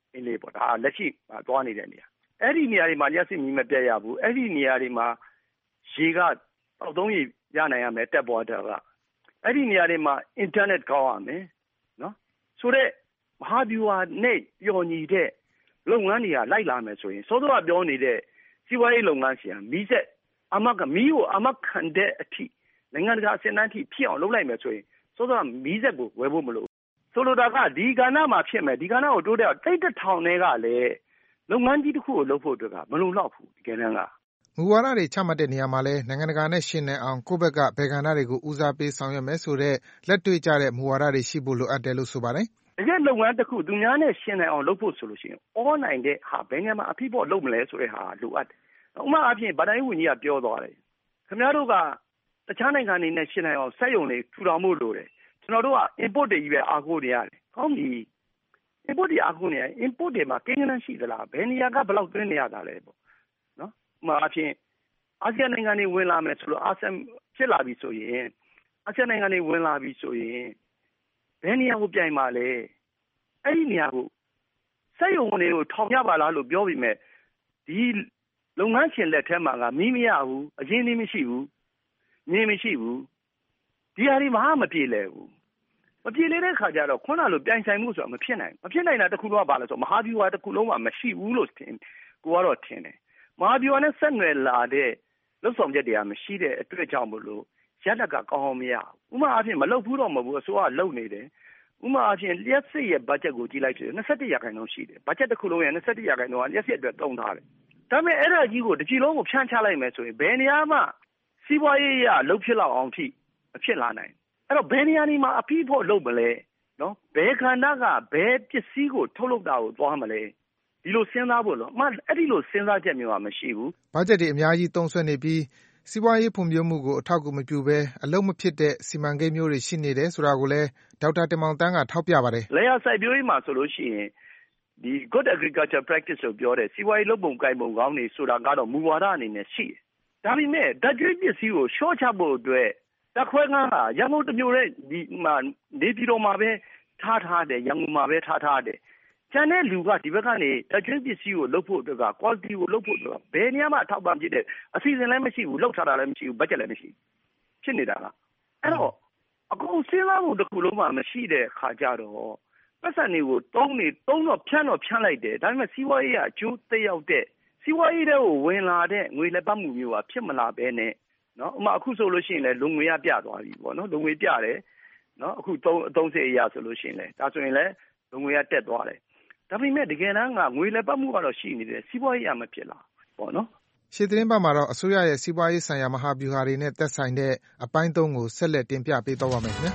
အင်းလေးပေါ့ဒါလက်ရှိသွားနေတဲ့နေရာအဲ့ဒီနေရာတွေမှာလျှက်စစ်မီးမပြတ်ရဘူးအဲ့ဒီနေရာတွေမှာရေကအောက်သုံးရေရနိုင်ရမယ်တက်ပေါ်တာကအဲ့ဒီနေရာတွေမှာ internet ကောင်းရမယ်နော်ဆိုတော့မဟာဗျူဟာနဲ့ပျော်ညီတဲ့လုပ်ငန်းတွေကလိုက်လာမယ်ဆိုရင်စောစောကပြောနေတဲ့စီးပွားရေးလုပ်ငန်းရှင်မီးဆက်မီးကိုအမခံတဲ့အထိနိုင်ငံတကာအစည်းအဝေးအထိဖြစ်အောင်လုပ်လိုက်မယ်ဆိုရင်စောစောကမီးဆက်ကိုဝယ်ဖို့မလိုဆိုလိုတာကဒီကဏ္ဍမှာဖြစ်မယ်ဒီကဏ္ဍကိုတိုးတက်တိတ်တထောင်တွေကလည်းလုပ်ငန်းကြီးတစ်ခုကိုလုပ်ဖို့အတွက်ကမလုံလောက်ဘူးဒီကဏ္ဍကမူဝါဒတွေချမှတ်တဲ့နေရာမှာလည်းနိုင်ငံတကာနဲ့ရှင်းနေအောင်ကိုယ့်ဘက်ကဘယ်ကဏ္ဍတွေကိုဦးစားပေးဆောင်ရွက်မယ်ဆိုတဲ့လက်တွေ့ကျတဲ့မူဝါဒတွေရှိဖို့လိုအပ်တယ်လို့ဆိုပါတယ်တကယ်လုပ်ငန်းတစ်ခုသူများနဲ့ရှင်းနိုင်အောင်လုပ်ဖို့ဆိုလို့ရှိရင်အောနိုင်တဲ့ဟာဘယ်နေရာမှာအဖြစ်ပေါ်လုပ်မလဲဆိုတဲ့ဟာလိုအပ်တယ်ဥပမာအဖြစ်ဗဒိုင်းဝန်ကြီးကပြောသွားတယ်ခင်ဗျားတို့ကတခြားနိုင်ငံတွေနဲ့ရှင်းနိုင်အောင်စက်ရုံတွေထူထောင်ဖို့လိုတယ်ကျွန်တော်တို့က import တွေကြီးပဲအားကိုးနေရတယ်ကောင်းပြီ import တွေအားကိုးနေရ import တွေမှာကိန်းဂဏန်းရှိသလားဘယ်နေရာကဘယ်လောက်သွင်းနေရတာလဲပေါ့နော်ဥပမာအဖြစ်အာဆီယံနိုင်ငံတွေဝင်လာမယ်ဆိုလို့အာဆီယံဖြစ်လာပြီဆိုရင်အာဆီယံနိုင်ငံတွေဝင်လာပြီဆိုရင်ဘယ်နေရာကိုပြိုင်ပါလဲအဲ့ဒီနေရာကိုစက်ရုံတွေကိုထောင်ရပါလားလို့ပြောပြီးမဲ့ဒီလုပ်ငန်းရှင်လက်ထဲမှာကမီးမရဘူးအရင်းနှီးမရှိဘူးမြင်မရှိဘူးဒီဟာတွေမပြေလဲဘူးမပြေလဲတဲ့ခါကျတော့ခုနလိုပြိုင်ဆိုင်မှုဆိုတာမဖြစ်နိုင်တာတစ်ခုတော့ပါလဲဆိုမဟာဗျူဟာတစ်ခုလုံးမှာမရှိဘူးလို့ထင်ကိုကတော့ထင်တယ်မဟာဗျူဟာနဲ့ဆက်နွယ်လာတဲ့လုံဆောင်ချက်တွေကမရှိတဲ့အတွက်ကြောင့်မလို့ရလက်ကကောင်းမရဘူးဥပမာအဖြစ်မလုပ်ဘူးတော့မဟုတ်ဘူးအစိုးရလုပ်နေတယ်ဥပမာအဖြစ်လျှက်စစ်ရဲ့ဘတ်ဂျက်ကိုကြည့်လိုက်ဆို21%ရှိတယ်ဘတ်ဂျက်တစ်ခုလုံးရဲ့21%ကလျှက်စစ်အတွက်သုံးထားတယ်ဒါပေမဲ့အဲ့ဒါကြီးကိုတစ်ပြည်လုံးကိုဖြန့်ချလိုက်မယ်ဆိုရင်ဘယ်နေရာမှစီးပွားရေးရလှုပ်ဖြစ်လောက်အောင်ထိအဖြစ်လာနိုင်အဲ့တော့ဘယ်နေရာဒီမှာအပြီးဖို့လုပ်မလဲနော်ဘယ်ခန္ဓာကဘယ်ပစ္စည်းကိုထုတ်လုပ်တာကိုသွားမလဲဒီလိုစဉ်းစားဖို့လို့အဲ့ဒီလိုစဉ်းစားချက်မျိုးကမရှိဘူးဘတ်ဂျက်တွေအများကြီးသုံးစွဲနေပြီးစီးပွားရေးဖွံ့ဖြိုးမှုကိုအထောက်အကူမပြုဘဲအလုပ်မဖြစ်တဲ့စီမံကိန်းမျိုးတွေရှိနေတယ်ဆိုတာကိုလည်းဒေါက်တာတင်မောင်သန်းကထောက်ပြပါတယ်လယ်ယာစိုက်ပျိုးရေးမှာဆိုလို့ရှိရင်ဒီ good agriculture practice ကိုပြောတဲ့စီးပွားရေးလုပ်ပုံကိုင်ပုံကောင်းတွေဆိုတာကတော့မူဝါဒအနေနဲ့ရှိတယ်ဒါပေမဲ့ဓာတ်ကြွေးပစ္စည်းကိုရှော့ချဖို့အတွက်တခွဲကန်းကရန်ကုန်တစ်မျိုးနဲ့ဒီမှာနေပြည်တော်မှာပဲထားတယ်ရန်ကုန်မှာပဲထားတယ်ကျန်တဲ့လူကဒီဘက်ကနေဓာတ်ကြွေးပစ္စည်းကိုလုပ်ဖို့အတွက်က quality ကိုလုပ်ဖို့အတွက်ကဘယ်နေရာမှအထောက်ပံ့ဖြစ်တဲ့အစီအစဉ်လည်းမရှိဘူးလုပ်ထားတာလည်းမရှိဘူးဘတ်ဂျက်လည်းမရှိဖြစ်နေတာကအဲ့တော့အကုန်စဉ်းစားမှုတစ်ခုလုံးမှမရှိတဲ့ခါကြတော့ပတ်စံတွေကိုသုံးတော့ဖြန့်လိုက်တယ်ဒါပေမဲ့စီးပွားရေးကအကျိုးသက်ရောက်တဲ့စီးပွားရေးတွေကိုဝင်လာတဲ့ငွေလက်ပတ်မှုမျိုးကဖြစ်မလာဘဲနဲ့နော်ဥပမာအခုဆိုလို့ရှိရင်လည်းလုံငွေရပြသွားပြီပေါ့နော်လုံငွေပြတယ်နော်အခုအသုံးစရိတ်ရဆိုလို့ရှိရင်လည်းဒါဆိုရင်လည်းလုံငွေရတက်သွားတယ်ဒါပေမဲ့တကယ်တမ်းကငွေလက်ပတ်မှုကတော့ရှိနေတယ်စီးပွားရေးရမဖြစ်လာပေါ့နော်ရှေ့သတင်းပတ်မှာတော့အစိုးရရဲ့စီးပွားရေးဆိုင်ရာမဟာဗျူဟာတွေနဲ့သက်ဆိုင်တဲ့အပိုင်း3ကိုဆက်လက်တင်ပြပေးသွားပါမယ်ခင်ဗျာ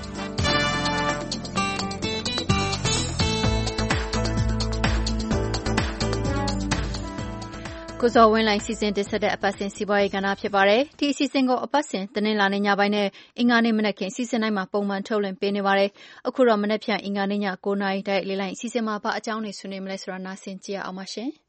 ကိုဇော်ဝင်းလှိုင်စီစဉ်တင်ဆက်တဲ့အပတ်စဉ်စီးပွားရေးကဏ္ဍဖြစ်ပါတယ်။ဒီအစီအစဉ်ကိုအပတ်စဉ်တနင်္လာနေ့ညပိုင်းနဲ့အင်္ဂါနေ့မနက်ခင်းအစီအစဉ်တိုင်းမှာပုံမှန်ထုတ်လွှင့်ပေးနေပါတယ်။အခုတော့မနက်ဖြန်အင်္ဂါနေ့ည9:00နာရီတိုက်လေးလိုက်အစီအစဉ်မှာဘာအကြောင်းတွေဆွေးနွေးမလဲဆိုတာနားဆင်ကြည့်ရအောင်ပါရှင်။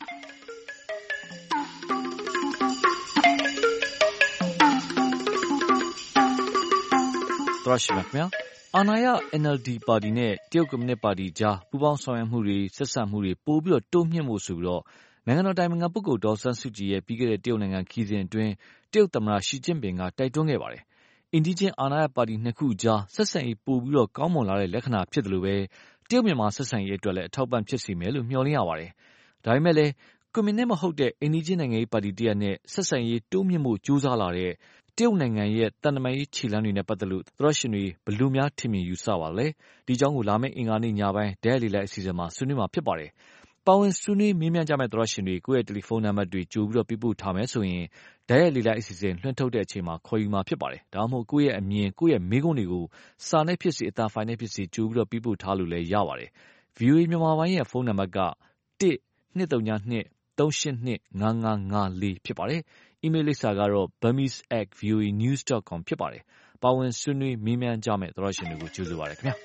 သောရှိပါခင်ဗျာအာဏာရ NLD ပါတီနဲ့တရုတ်ကွန်မြူနစ်ပါတီကြားပူးပေါင်းဆောင်ရွက်မှုတွေဆက်ဆံမှုတွေပိုပြီးတိုးမြှင့်ဖို့ဆိုပြီးနိုင်ငံတော်တိုင်ပင်ခံပုဂ္ဂိုလ်ဒေါ်ဆန်းစုကြည်ရဲ့ပြီးခဲ့တဲ့တရုတ်နိုင်ငံခရီးစဉ်အတွင်းတရုတ်သမ္မတရှီကျင့်ပင်ကတိုက်တွန်းခဲ့ပါတယ်။အိမ်နီးချင်းအာဏာရပါတီနှစ်ခုကြားဆက်ဆံရေးပိုပြီးကောင်းမွန်လာတဲ့လက္ခဏာဖြစ်တယ်လို့ပဲတရုတ်မြန်မာဆက်ဆံရေးအတွက်လည်းအထောက်ပံ့ဖြစ်စေမယ်လို့မျှော်လင့်ရပါတယ်။ဒါပေမဲ့လည်းကွန်မြူနစ်မဟုတ်တဲ့အိမ်နီးချင်းနိုင်ငံရေးပါတီတရပ်နဲ့ဆက်ဆံရေးတိုးမြှင့်ဖို့ကြိုးစားလာတဲ့တရုတ်နိုင်ငံရဲ့တန်တမာရေးခြေလှမ်းတွေနဲ့ပတ်သက်လို့သောရှင်တွေဘယ်လိုများထင်မြင်ယူဆပါလဲ။ဒီအကြောင်းကိုလာမယ့်အင်္ဂါနေ့ညပိုင်းဒဲလီလိုက်အစီအစဉ်မှာဆွေးနွေးမှာဖြစ်ပါတယ်။ပါဝင်ဆွေးနွေးမေးမြန်းကြမယ့်သောရှင်တွေကိုယ့်ရဲ့တယ်လီဖုန်းနံပါတ်တွေကြိုပြီးပေးပို့ထားမယ်ဆိုရင်ဒဲလီလိုက်အစီအစဉ်လွှင့်ထုတ်တဲ့အချိန်မှာခေါ်ယူမှာဖြစ်ပါတယ်။ဒါမှမဟုတ်ကိုယ့်ရဲ့အမြင်ကိုယ့်ရဲ့မေးခွန်းတွေကိုစာနဲ့ဖြစ်စေအသံဖိုင်နဲ့ဖြစ်စေကြိုပြီးပေးပို့ထားလို့လည်းရပါတယ်။ VOA မြန်မာပိုင်းရဲ့ဖုန်းနံပါတ်က1-202-382-5554ဖြစ်ပါတယ်။အီးမေးလ်လိပ်စာကတော့ burmese@voanews.com ဖြစ်ပါတယ်။ပါဝင်ဆွေးနွေးမေးမြန်းကြမယ့်သောရှင်တွေကိုကြိုဆိုပါရစေခင်ဗျာ။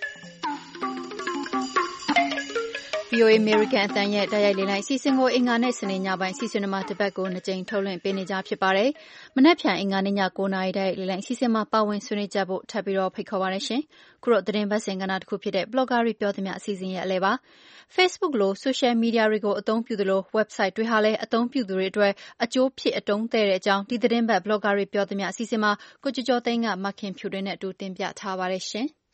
VOA American အသံရဲ့တိုက်ရိုက်လေလိုက်စီစဉ်ကိုအင်္ဂါနဲ့စနေညပိုင်းစီစဉ်မှာတစ်ပတ်ကို2ကြိမ်ထုတ်လွှင့်ပေးနေကြဖြစ်ပါတယ်။မနက်ဖြန်အင်္ဂါနေ့ည9:00နာရီတိုက်လေလိုက်စီစဉ်မှာပါဝင်ဆွေးနွေးကြဖို့ထပ်ပြီးဖိတ်ခေါ်ပါရရှင်။ခုတော့သတင်းပတ်စဉ်ကဏ္ဍတစ်ခုဖြစ်တဲ့ Blogger တွေပြောသမျှအစီအစဉ်ရဲ့အလဲပါ။ Facebook လို social media တွေကိုအသုံးပြုသလို website တွေဟာလည်းအသုံးပြုသူတွေအတွက်အကျိုးဖြစ်အတုံးတဲ့တဲ့အကြောင်းဒီသတင်းပတ် blogger တွေပြောသမျှအစီအစဉ်မှာကိုကျော်ကျော်သိန်းကမခင်ဖြူတွေနဲ့အတူတင်ပြထားပါတယ်ရှင်။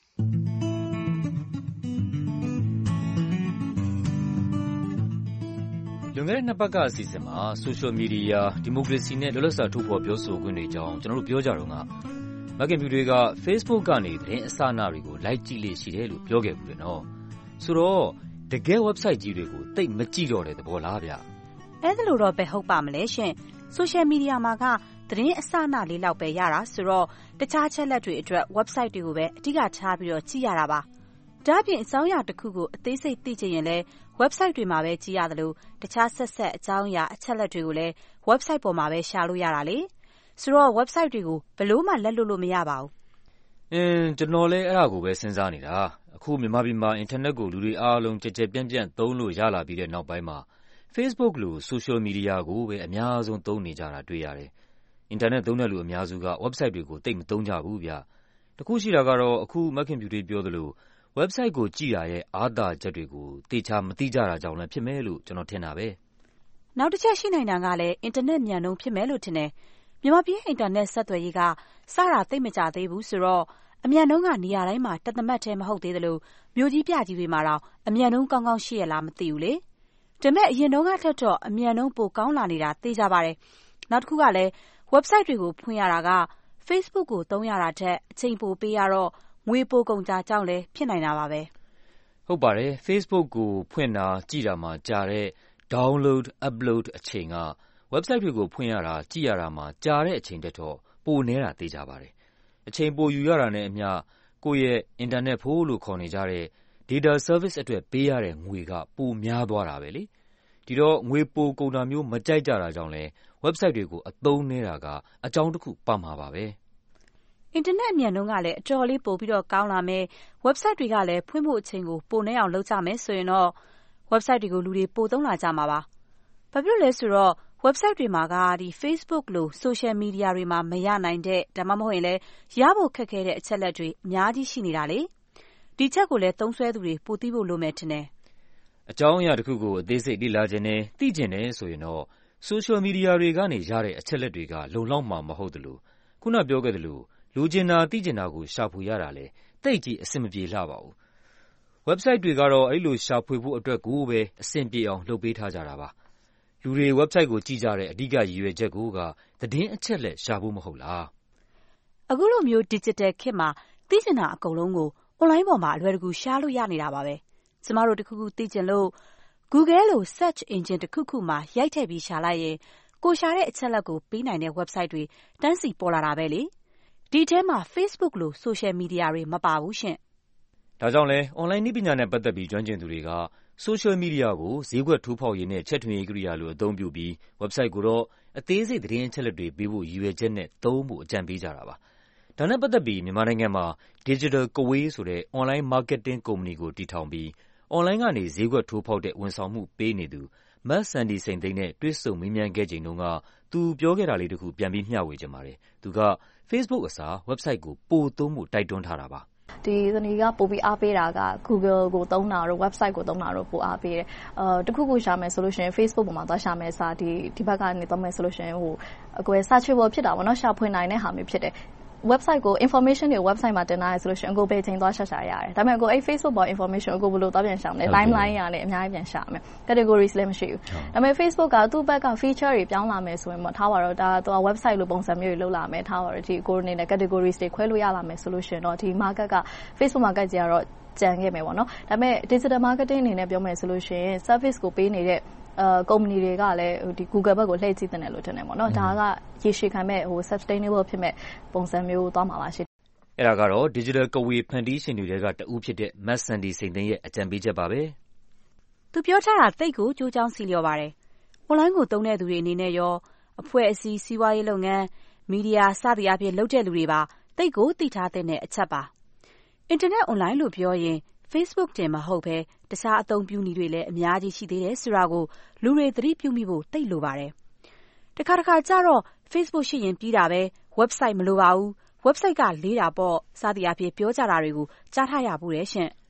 လွန်ခဲ့တဲ့2ပတ်ကအစီအစဉ်မှာ social media ဒီမိုကရေစီနဲ့လွတ်လပ်စွာထုတ်ဖော်ပြောဆိုခွင့်တွေအကြောင်းကျွန်တော်တို့ပြောကြတော့ကမခင်ဖြူတွေက Facebook ကနေသတင်းအစအနတွေကိုလိုက်ကြည့်လေ့ရှိတယ်လို့ပြောခဲ့ဘူးလေနော်။ဆိုတော့တကယ် website ကြီးတွေကိုတိတ်မကြည့်တော့တဲ့သဘောလားဗျ။အဲ့ဒါလို့တော့ပဲဟုတ်ပါမလဲရှင်။ social media မှာကသတင်းအစအနလေးလောက်ပဲရတာဆိုတော့တခြားချက်လက်တွေအတွက် website တွေကိုပဲအဓိကထားပြီးတော့ကြည့်ရတာပါ။ဒါ့အပြင်အကြောင်းအရာတစ်ခုကိုအသေးစိတ်သိချင်ရင်လည်း website တွေမှာပဲကြည့်ရသလိုတခြားဆက်အကြောင်းအရာအချက်လက်တွေကိုလည်း website ပေါ်မှာပဲရှာလို့ရတာလေ။ဆိုတော့ website တွေကိုဘယ်လို့မှလက်လွတ်လို့မရပါဘူး။ကျွန်တော်လည်းအဲ့ဒါကိုပဲစဉ်းစားနေတာ။အခုမြန်မာပြည်မှာအင်တာနက်ကိုလူတွေအားလုံးကြက်ကြက်ပြန့်ပြန့်သုံးလို့ရလာပြီးတဲ့နောက်ပိုင်းမှာ Facebook လို social media ကိုပဲအများဆုံးသုံးနေကြတာတွေ့ရတယ်။အင်တာနက်သုံးတဲ့လူအများစုက website တွေကိုတိတ်မသုံးကြဘူးဗျ။တခုရှိတာကတော့အခုမခင်ဖြူတွေပြောသလို website ကိုကြည့်ရတဲ့အားသာချက်တွေကိုသေချာမသိကြတာကြောင့်လည်းဖြစ်မယ်လို့ကျွန်တော်ထင်တာပဲ။နောက်တစ်ချက်ရှိနိုင်တာကလည်းအင်တာနက်မြန်နှုန်းဖြစ်မယ်လို့ထင်တယ်။မြန်မာပြည်အင်တာနက်ဆက်သွယ်ရေးကစတာသိပ်မကြသေးဘူးဆိုတော့အမြန်နှုန်းကနေရာတိုင်းမှာတသမတ်တည်းမဟုတ်သေးသလိုမြို့ကြီးပြကြီးတွေမှာတော့အမြန်နှုန်းကောင်းကောင်းရှိရလားမသိဘူးလေ။ဒါပေမဲ့အရင်တုန်းကထက်တော့အမြန်နှုန်းပိုကောင်းလာနေတာသိကြပါတယ်။နောက်တစ်ခုကလည်း website တွေကိုဖွင့်ရတာက Facebook ကိုသုံးရတာထက်အချိန်ပိုပေးရတော့ငွေပိုကုန်ကြကြောင်းလည်းဖြစ်နိုင်တာပါပဲ။ဟုတ်ပါတယ် Facebook ကိုဖွင့်တာကြည့်တာမှာကြာတဲ့ download upload အချိန်က website တွေကိုဖွင့်ရတာကြည့်ရတာမှာကြာတဲ့အချိန်တက်တော့ပိုနေတာသိကြပါတယ်။အချိန်ပိုယူရတာနဲ့အမျှကိုယ့်ရဲ့အင်တာနက်ဖို့လို့ခေါ်နေကြတဲ့ data service အတွက်ပေးရတဲ့ငွေကပိုများသွားတာပဲလေ။ဒီတော့ငွေပိုကုန်တာမျိုးမကြိုက်ကြတာကြောင့်လဲ website တွေကိုအသုံးနေတာကအကြောင်းတစ်ခုပါမှာပါပဲ။အင်တာနက်အမြန်နှုန်းကလည်းအတော်လေးပိုပြီးတော့ကောင်းလာမယ် website တွေကလည်းဖွင့်ဖို့အချိန်ကိုပိုနေအောင်လုပ်ကြမယ်ဆိုရင်တော့ website တွေကိုလူတွေပိုသုံးလာကြမှာပါ။ဘာဖြစ်လို့လဲဆိုတော့ website တွေမှာကFacebook လို social media တွေမှာမရနိုင်တဲ့ဒါမှမဟုတ်ရင်လည်းရဖို့ခက်ခဲတဲ့အချက်လက်တွေအများကြီးရှိနေတာလေ။ဒီချက်ကိုလည်းသုံးစွဲသူတွေပိုသိဖို့လိုမယ်ထင်တယ်။အကြောင်းအရာတစ်ခုကိုအသေးစိတ်လေ့လာခြင်းနဲ့သိကျင်တယ်ဆိုရင်တော့ social media တွေကနေရတဲ့အချက်လက်တွေကလုံလောက်မှာမဟုတ်သလိုခုနပြောခဲ့သလိုလိုချင်တာသိချင်တာကိုရှာဖွေရတာလေတိတ်ကြီးအဆင်မပြေလှပါဘူး။ website တွေကတော့အဲ့လိုရှာဖွေဖို့အတွက်ကိုပဲအဆင်ပြေအောင်လုပ်ပေးထားကြတာပါ။လူတွေ website ကိုကြည့်ကြတဲ့အဓိကရည်ရွယ်ချက်ကိုကသတင်းအချက်လက်ရှာဖို့မဟုတ်လား။အခုလိုမျိုး digital ခေတ်မှာသိချင်တာအကုန်လုံးကို online ပေါ်မှာအလွယ်တကူရှာလို့ရနေတာပါပဲ။ကျမတို့တခုခုသိချင်လို့ Google လို search engine တစ်ခုခုမှာရိုက်ထည့်ပြီးရှာလိုက်ရင်ကိုရှာတဲ့အချက်လက်ကိုပေးနိုင်တဲ့ website တွေတန်းစီပေါ်လာတာပဲလေ။ဒီထဲမှာ Facebook လို social media တွေမပါဘူးရှင်။ဒါကြောင့်လဲ online နည်းပညာနဲ့ပတ်သက်ပြီးကျွမ်းကျင်သူတွေက social media ကိုဈေးကွက်ထိုးဖောက်ရေးနဲ့ချက်ထွင်ရေးကိရိယာလိုအသုံးပြုပြီး website ကိုတော့အသေးစိတ်သတင်းအချက်လက်တွေပေးဖို့ရည်ရွယ်ချက်နဲ့သုံးဖို့အကြံပေးကြတာပါ။ဒါနဲ့ပတ်သက်ပြီးမြန်မာနိုင်ငံမှာ Digital Kway ဆိုတဲ့ online marketing ကုမ္ပဏီကိုတည်ထောင်ပြီး online ကနေဈေးကွက်ထိုးဖောက်တဲ့ဝန်ဆောင်မှုပေးနေသူမဆန်ဒီစိန်သိန်းနဲ့တွေ့ဆုံမေးမြန်းခဲ့ချိန်တုန်းကသူပြောခဲ့တာလေးတစ်ခုပြန်ပြီးမျှဝေချင်ပါတယ်။သူက Facebook အစား website ကိုပိုသုံးဖို့တိုက်တွန်းထားတာပါ။ဒီဇနီးကပိုပြီးအားပေးတာက Google ကိုသုံးတာတို့ website ကိုသုံးတာတို့ပိုအားပေးတယ်။တခုခုရှာမယ်ဆိုလို့ရှိရင် Facebook ပေါ်မှာသွားရှာမယ်စာဒီဘက်ကနေသုံးမယ်ဆိုလို့ရှိရင်အကွယ် searchable ဖြစ်တာပေါ့နော်ရှာဖွေနိုင်တဲ့ဟာမျိုးဖြစ်တယ်။ website ကို information တွေ website မှာတင်ထားရဆိုလို့ရှိရင်အကိုပဲချိန်သွားရှာရတယ်ဒါပေမဲ့အကိုအဲ့ Facebook ပေါ် information အကိုဘယ်လိုသွားပြန်ရှာမလဲ timeline ရလည်းအများကြီးပြန်ရှာမယ် categories လည်းမရှိဘူးဒါပေမဲ့ Facebook ကသူ့ဘက်က feature တွေပြောင်းလာမယ်ဆိုရင်ထားပါတော့ဒါသူက website လိုပုံစံမျိုးတွေလုပ်လာမယ်ထားပါတော့ဒီကိုအနေနဲ့ categories တွေခွဲလို့ရလာမယ်ဆိုလို့ရှိရင်တော့ဒီ market က Facebook market ကြီးကတော့ကြံခဲ့မယ်ပေါ့နော်ဒါပေမဲ့ digital marketing အနေနဲ့ပြောမယ်ဆိုလို့ရှိရင် service ကိုပေးနေတဲ့ကုမ္ပဏီတွေကလည်းဒီ Google ဘက်ကိုလှည့်ကြည့်တယ်လို့ထင်တယ်ပေါ့နော်ဒါကရေရှည်ခံမဲ့sustainable ဖြစ်မဲ့ပုံစံမျိုးသွားမှာပါရှိအဲ့ဒါကတော့ Digital Kway ဖန်တီးရှင်တွေကတဦးဖြစ်တဲ့မတ်ဆန်ဒီစိန်သိန်းရဲ့အကြံပေးချက်ပါပဲသူပြောထားတာတိတ်ကိုကြိုးကြောင်းစီလျော်ပါတယ် online ကိုသုံးတဲ့သူတွေအနေနဲ့ရောအဖွဲ့အစည်းစီးပွားရေးလုပ်ငန်းမီဒီယာစသည်အပြင်လုပ်တဲ့လူတွေပါတိတ်ကိုသိထားတဲ့အချက်ပါအင်တာနက် online လို့ပြောရင် Facebook တင်မဟုတ်ဘဲတခြားအသုံးပြုနည်းတွေလည်းအများကြီးရှိသေးတယ်ဆိုတာကိုလူတွေသတိပြုမိဖို့တိတ်လိုပါတယ်တခါကြတော့ Facebook ရှိရင်ပြီးတာပဲ website မလိုပါဘူး website ကလေးတာပေါ့စသည်အပြင်ပြောကြတာတွေကိုကြားထားရဘူးတဲ့ရှင်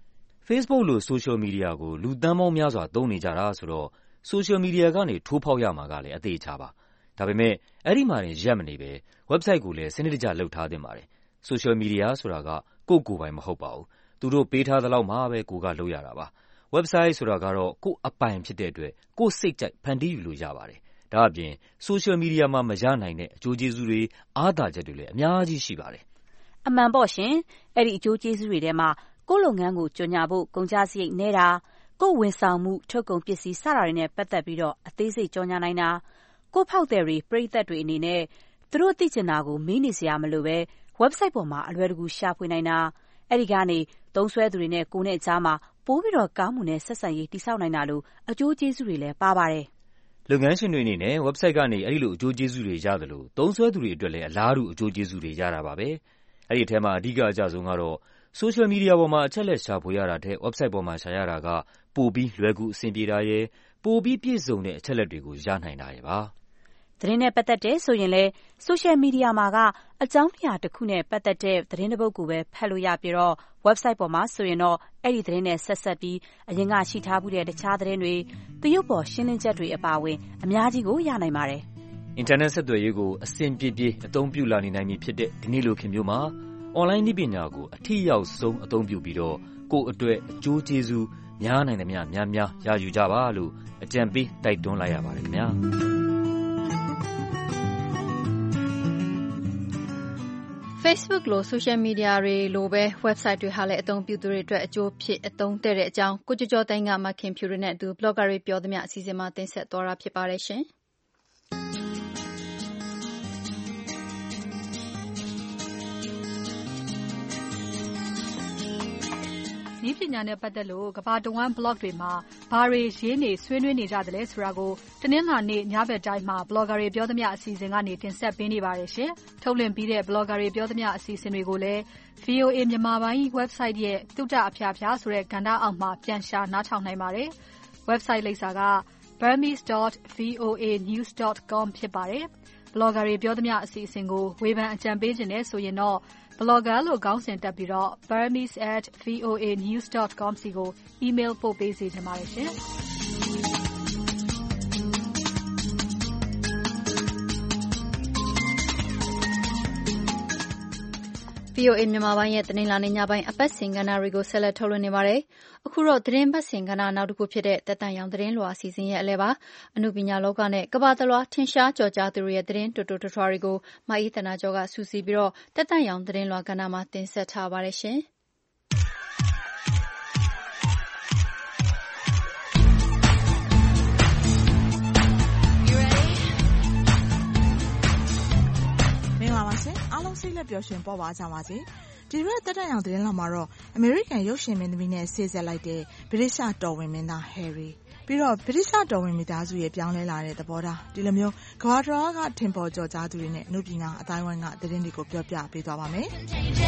Facebook လို social media ကိုလူသန်းပေါင်းများစွာသုံးနေကြတာဆိုတော့ social media ကနေထိုးဖောက်ရမှာကလည်းအသေးချာပါ။ဒါပေမဲ့အဲ့ဒီမှာတင်ရပ်မနေပဲ website ကိုလည်းစနစ်တကျလုပ်ထားသင့်ပါတယ်။ social media ဆိုတာကကိုယ့်ကိုယ်ပိုင်မဟုတ်ပါဘူး။သူတို့ပေးထားသလောက်မှပဲကိုကလုပ်ရတာပါ။ website ဆိုတာကတော့ကိုယ့်အပိုင်ဖြစ်တဲ့အတွက်ကိုယ့်စိတ်ကြိုက်ဖန်တီးယူလို့ရပါတယ်။ဒါ့အပြင် social media မှာမရနိုင်တဲ့အကျိုးကျေးဇူးတွေအားသာချက်တွေလည်းအများကြီးရှိပါတယ်။အမှန်ပေါ့ရှင်။အဲ့ဒီအကျိုးကျေးဇူးတွေထဲမှာကိုယ့်လုပ်ငန်းကိုကြော်ညာဖို့ကုန်ကျစရိတ်နည်းတာ၊ကိုယ့်ဝန်ဆောင်မှုထုတ်ကုန်ပစ္စည်းစတာတွေနဲ့ပတ်သက်ပြီးအသေးစိတ်ကြော်ညာနိုင်တာ၊ကိုယ့်ဖောက်သည်တွေပရိသတ်တွေအနေနဲ့သူတို့သိချင်တာကိုမေးနေစရာမလိုဘဲ website ပေါ်မှာအလွယ်တကူရှာဖွေနိုင်တာ၊အဲ့ဒီကနေသုံးစွဲသူတွေနဲ့ကိုယ်နဲ့ကြားမှာပိုပြီးကောင်းမွန်တဲ့ဆက်ဆံရေးတည်ဆောက်နိုင်တာလို့အကျိုးကျေးဇူးတွေလည်းပါပါတယ်။လုပ်ငန်းရှင်တွေအနေနဲ့ website ကနေအဲ့ဒီလိုအကျိုးကျေးဇူးတွေရသလိုသုံးစွဲသူတွေအတွက်လည်းအလားတူအကျိုးကျေးဇူးတွေရတာပါပဲ။အဲ့ဒီအထဲမှာအဓိကအကျဆုံးကတော့ social media ပေါ်မှာအချက်လက်ရှာဖွေရတာထက် website ပေါ်မှာရှာရတာကပိုပြီးလွယ်ကူအဆင်ပြေတာရယ်ပိုပြီးပြည့်စုံတဲ့အချက်လက်တွေကိုရနိုင်တာရယ်ပါ။သတင်းနဲ့ပတ်သက်တဲ့ဆိုရင်လည်း social media မှာကအကြောင်းအရာတစ်ခုနဲ့ပတ်သက်တဲ့သတင်းတစ်ပုဒ်ကိုပဲဖတ်လို့ရပြီးwebsite ပေါ်မှာဆိုရင်အဲ့ဒီသတင်းနဲ့ဆက်ပြီးအရင်ကရှိထားမှုတဲ့တခြားသတင်းတွေသရုပ်ပေါ်ရှင်းလင်းချက်တွေအပါအဝင်အများကြီးကိုရနိုင်ပါတယ်။အင်တာနက်ဆက်သွယ်ရေးကိုအဆင်ပြေပြေအသုံးပြုလာနေနိုင်ပြီဖြစ်တဲ့ဒီနေ့လိုခေတ်မျိုးမှာonline နည်းပညာကိုအထိရောက်ဆုံးအသုံးပြုပြီးကိုယ့်အတွက်အကျိုးကျေးဇူးများနိုင်သမျှများရယူကြပါလို့အကြံပေးတိုက်တွန်းလိုက်ရပါတယ်ခင်ဗျာ။ Facebook လို social media တွေလိုပဲ website တွေဟာလည်းအသုံးပြုသူတွေအတွက်အကျိုးဖြစ်အသုံးတဲ့တဲ့အကြောင်းကိုကျော်ကျော်သိန်းကမခင်ဖြူတွေနဲ့အတူ blogger တွေပြောသမျှအစီအစဉ်မှာတင်ဆက်သွားတာဖြစ်ပါတယ်ရှင်။နည်းပညာနဲ့ပတ်သက်လို့ကမ္ဘာတဝန်း blog တွေမှာဘာတွေရေးနေဆွေးနွေးနေကြသလဲဆိုတာကိုတနင်္လာနေ့ညဘက်တိုင်းမှာ blogger တွေပြောသမျှအစီအစဉ်ကနေတင်ဆက်ပေးနေပါတယ်ရှင်။ထုတ်လွှင့်ပြီးတဲ့ blogger တွေပြောသမျှအစီအစဉ်တွေကိုလည်း VOA မြန်မာပိုင်း website ရဲ့တုတအဖျားဖျားဆိုတဲ့ကဏ္ဍအောက်မှာပြန်ရှာနားထောင်နိုင်ပါတယ်။ website လိပ်စာက burmese.voanews.com ဖြစ်ပါတယ်။ blogger တွေပြောသမျှအစီအစဉ်ကိုဝေဖန်အကြံပေးခြင်းနဲ့ဆိုရင်တော့blogger လို့ခေါင်းစဉ်တပ်ပြီး burmese@voanews.com စီကို email ပို့ပေးစေချင်ပါတယ်ရှင်။ VOA မြန်မာပိုင်းရဲ့သတင်းလာနေညပိုင်းအပတ်စဉ်ကဏ္ဍတွေကိုဆက်လက်ထုတ်လွှင့်နေပါတယ်။အခုတော့သတင်းပတ်စဉ်ကဏ္ဍနောက်တစ်ခုဖြစ်တဲ့တက်တန်ရောင်သတင်းလွှာအစီအစဉ်ရဲ့အလဲပါအမှုပညာလောကနဲ့ကမ္ဘာတလွှားထင်ရှားကျော်ကြားသူတွေရဲ့သတင်းတူတူထွားထွားတွေကိုမအေးသနာကျော်ကစူးစီးပြီးတက်တန်ရောင်သတင်းလွှာကဏ္ဍမှာတင်ဆက်ထားပါတယ်ရှင်။စိတ်လက်ပျော်ရွှင်ပေါ်ပါကြပါစေ။ဒီရက်တက်တန်ရောင်သတင်းလာမှာတော့အမေရိကန်ရုပ်ရှင်မင်းသမီးနဲ့ဆေးဆက်လိုက်တဲ့ဗြိတိရှတော်ဝင်မင်းသားဟယ်ရီပြီးတော့ဗြိတိရှတော်ဝင်မိသားစုရဲ့ပြောင်းလဲလာတဲ့သဘောထားဒီလိုမျိုးကမ္ဘာတော်ကထင်ပေါ်ကျော်ကြားသူတွေနဲ့အမှုပညာအတိုင်းဝိုင်းကသတင်းတွေကိုပြောပြပေးသွားပါမယ်။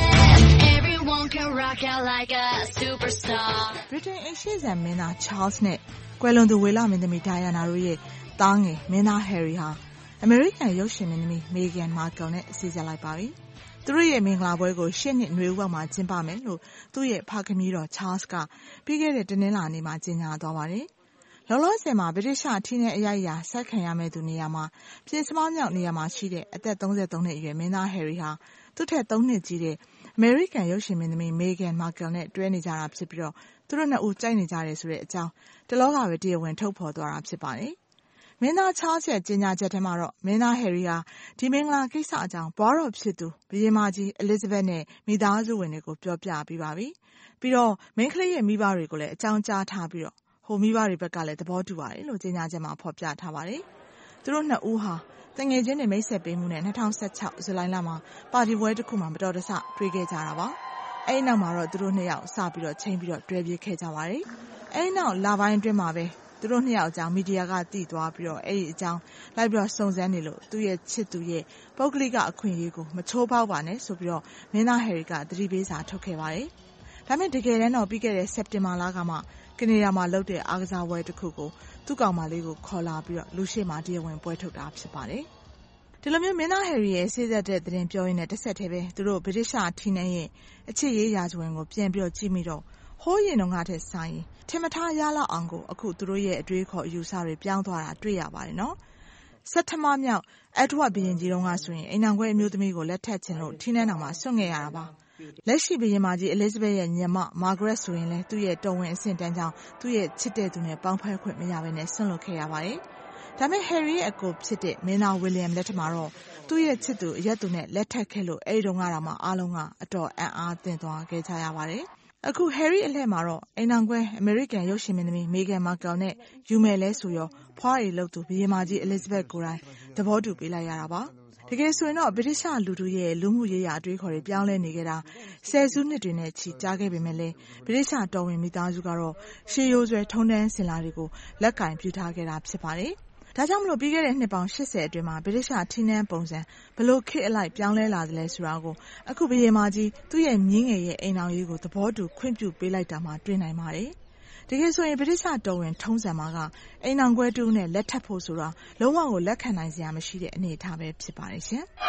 Britain အရှိဇံမင်းသား Charles နဲ့ကွယ်လွန်သူဝေလမင်းသမီး Diana တို့ရဲ့သားငယ်မင်းသား Harry ဟာအမေရိကန်ရုပ်ရှင်မင်းသမီး Meghan Markle နဲ့ဆေးဆက်လိုက်ပါပြီ။သူတို့ရဲ့မင်္ဂလာပွဲကိုရှေ့နှစ်နွေဦးပေါက်မှာကျင်းပမယ်လို့သူ့ရဲ့ဖခင်ကြီးတော် Charles ကပြီးခဲ့တဲ့တနင်္လာနေ့မှာကြေညာသွားပါတယ်။လောလောဆယ်မှာဗြိတိရှအထီးနဲ့အရိုက်အရာဆက်ခံရမယ့်သူနေရာမှာပြင်စမမြောက်နေရာမှာရှိတဲ့အသက်33နှစ်အရွယ်မင်းသား Harry ဟာသူ့ထက်3နှစ်ကြီးတဲ့အမေရိကန်ရုပ်ရှင်မင်းသမီး Meghan Markle နဲ့တွဲနေကြတာဖြစ်ပြီးတော့သူတို့နှစ်ဦးကြိုက်နေကြတယ်ဆိုတဲ့အကြောင်းတလောကပဲတရားဝင်ထုတ်ဖော်သွားတာဖြစ်ပါတယ်။မင်းသား Charles ရဲ့ကြေညာချက်ထဲမှာတော့မင်းသား Harry ဟာဒီမင်္ဂလာကိစ္စအကြောင်းဘွားတော်ဖြစ်သူဘုရင်မကြီး Elizabeth နဲ့မိသားစုဝင်တွေကိုပြောပြပြီးပါပြီ။ပြီးတော့မင်းကလေးရဲ့မိဘတွေကိုလည်းအကြောင်းကြားထားပြီးတော့ဟိုမိဘတွေဘက်ကလည်းသဘောတူပါတယ်လို့ကြေညာချက်မှာဖော်ပြထားပါတယ်။သူတို့နှစ်ဦးဟာတငယ်ချင်းတွေမိတ်ဆက်ပေးမှုနဲ့2016ဇူလိုင်လမှာပါတီပွဲတစ်ခုမှာမတော်တဆတွေ့ခဲ့ကြတာပါ။အဲဒီနောက်မှာတော့သူတို့နှစ်ယောက်စပြီးတော့ချိန်ပြီးတော့တွဲပြေးခဲ့ကြပါတယ်။အဲဒီနောက်လပိုင်းအတွင်းမှာပဲသူတို့နှစ်ယောက်အကြောင်းမီဒီယာကသိသွားပြီးတော့အဲဒီအကြောင်းလိုက်ပြီးတော့စုံစမ်းနေလို့သူ့ရဲ့ချစ်သူရဲ့ပုဂ္ဂလိကအခွင့်အရေးကိုမချိုးဖောက်ပါနဲ့ဆိုပြီးတော့မင်းသား Harry ကသတိပေးစာထုတ်ခဲ့ပါတယ်။ဒါပေမဲ့တကယ်တမ်းတော့ပြီးခဲ့တဲ့စက်တင်ဘာလကမှကနေဒါမှာလုပ်တဲ့အားကစားပွဲတစ်ခုကိုသူ့ကောင်မလေးကိုခေါ်လာပြီးတော့လူရှိမှတရားဝင်ပွဲထုတ်တာဖြစ်ပါတယ်။ဒီလိုမျိုးမင်းသား Harry ရဲ့ဆေးသက်တဲ့သတင်းပြောရင်းနဲ့တစ်ဆက်တည်းပဲသူတို့ဗြိတိရှအထီးနဲ့ရဲ့အချစ်ရေးရာဇဝင်ကိုပြန်ပြီးတော့ကြည့်မိတော့ဟိုးရင်တော့ငါထက်ဆိုင်ထင်မထားရလောက်အောင်ကိုအခုသူတို့ရဲ့အတွေးခေါ်အယူဆတွေပြောင်းသွားတာတွေ့ရပါတယ်နော်။ဆက်ထမမြောက်အက်ဒဝတ်ဘုရင်ကြီးတုန်းကဆိုရင်အိမ်အောင်ခွဲအမျိုးသမီးကိုလက်ထပ်ခြင်းလို့ထင်းထဲတောင်မှဆွန့်ခဲ့ရတာပါ။လက်ရှိဘုရင်မကြီး Elizabeth ရဲ့ညီမ Margaret ဆိုရင်လည်းသူ့ရဲ့တော်ဝင်အဆင့်တန်းကြောင့်သူ့ရဲ့ချစ်တဲ့သူနဲ့ပေါင်းဖက်ခွင့်မရဘဲနဲ့ဆွန့်လွတ်ခဲ့ရပါတယ်။ဒါပေမဲ့ Harry ရဲ့အကိုဖြစ်တဲ့မင်းသား William လက်ထက်မှာတော့သူ့ရဲ့ချစ်သူအရက်သူနဲ့လက်ထပ်ခဲ့လို့အဲဒီတုန်းကတော့မှအားလုံးကအတော်အံ့အားသင့်သွားခဲ့ကြရပါတယ်။အခု Harry အလှည့်မှာတော့အိမ်အောင်ခွဲအမေရိကန်ရုပ်ရှင်မင်းသမီး Meghan Markle နဲ့ယူမယ်လဲဆိုရောဖွားရီလုပ်သူဘုရင်မကြီး Elizabeth ကိုယ်တိုင်သဘောတူပေးလိုက်ရတာပါ။တကယ်ဆိုရင်တော့ဗြိတိရှလူထုရဲ့လူမှုရေးရာအတွေးခေါ်တွေပြောင်းလဲနေခဲ့တာဆယ်စုနှစ်တွေနဲ့ချီကြာခဲ့ပေမဲ့လည်းဗြိတိရှတော်ဝင်မိသားစုကတော့ရှေးရိုးဆွဲထုံးတမ်းစင်လာတွေကိုလက်ကင်ပြုထားခဲ့တာဖြစ်ပါတယ်။ဒါကြောင့်မလို့ပြီးခဲ့တဲ့နှစ်ပေါင်း80အတွင်းမှာဗြိတိရှထင်းနှန်းပုံစံဘလို့ခေတ်အလိုက်ပြောင်းလဲလာသလဲဆိုတာကိုအခုဘုရင်မကြီးသူ့ရဲ့မြင်းငယ်ရဲ့အိမ်အောင်ရေးကိုသဘောတူခွင့်ပြုပေးလိုက်တာမှတွေ့နိုင်ပါတယ်။တကယ်ဆိုရင်ဗြိတိရှတော်ဝင်ထုံးစံမှာကအိမ်အောင်ခွဲတူနဲ့လက်ထပ်ဖို့ဆိုတာလုံးဝကိုလက်ခံနိုင်စရာမရှိတဲ့အနေအထားပဲဖြစ်ပါတယ်ရှင်။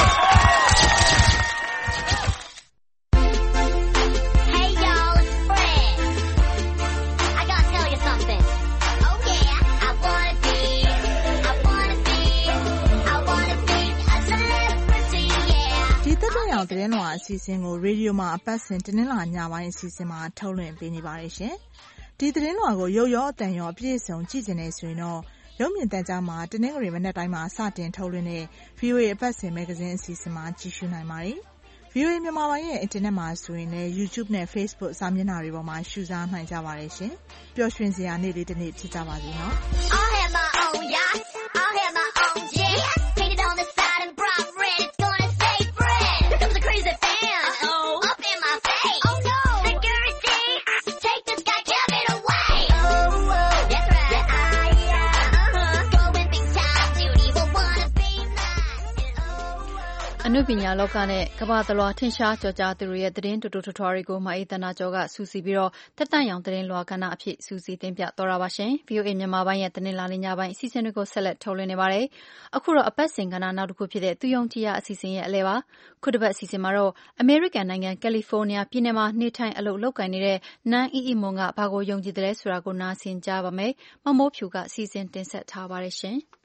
သတင်းလွှာအစီအစဉ်ကိုရေဒီယိုမှာအပတ်စဉ်တနင်္လာညပိုင်းအစီအစဉ်မှာထုတ်လွှင့်ပေးနေပါတယ်ရှင်။ဒီသတင်းလွှာကိုရုပ်ရောအသံရောအပြည့်အစုံကြည့်ချင်နေဆိုရင်တော့ရုပ်မြင်သံကြားမှာတနင်္ဂနွေမနက်တိုင်းမှာစတင်ထုတ်လွှင့်တဲ့ VOA အပတ်စဉ်မဂ္ဂဇင်းအစီအစဉ်မှာကြည့်ရှုနိုင်ပါတယ်။ VOA မြန်မာပိုင်းရဲ့အင်တာနက်မှာဆိုရင်လည်း YouTube နဲ့ Facebook စာမျက်နှာတွေပေါ်မှာရှုစားနိုင်ကြပါတယ်ရှင်။ပျော်ရွှင်စရာနေ့လေးတစ်နေ့ဖြစ်ကြပါစေနော်။ I'll have my own yacht. I'll have my own jet. Painted on the side and bright red. It's gonna stay fresh. Here comes a crazy fan. Up in my face. Oh no. Security. Take this guy, give it away. Oh, that's right. Yeah, going big time. Duty will wanna be mine. အနုပညာလောကနဲ့ကမ္ဘာတလွှာထင်ရှားကျော်ကြားသူတွေရဲ့သတင်းတူတူထွထွားတွေကိုမအေးသနာကျော်ကစူးစီးပြီးတော့တက်တန့်ရောင်သတင်းလွှာကဏ္ဍအဖြစ်စူးစီးတင်ပြတော်တာပါရှင်။ VOA မြန်မာပိုင်းရဲ့သတင်းလာလင်းညပိုင်းအစီအစဉ်တွေကိုဆက်လက်ထုတ်လွှင့်နေပါတယ်။အခုတော့အပတ်စဉ်ကဏ္ဍနောက်တစ်ခုဖြစ်တဲ့သူယုံကြည်ရအစီအစဉ်ရဲ့အလဲပါ။ခုတစ်ပတ်အစီအစဉ်မှာတော့အမေရိကန်နိုင်ငံကယ်လီဖိုးနီးယားပြည်နယ်မှာနေထိုင်အလုပ်လုပ်ကိုင်နေတဲ့နန်းအီအီမွန်ကဘာကိုယုံကြည်တယ်ဆိုတာကိုနားဆင်ကြပါမယ်။မမိုးဖြူကအစီအစဉ်တင်ဆက်ထားပါတယ်ရှင်။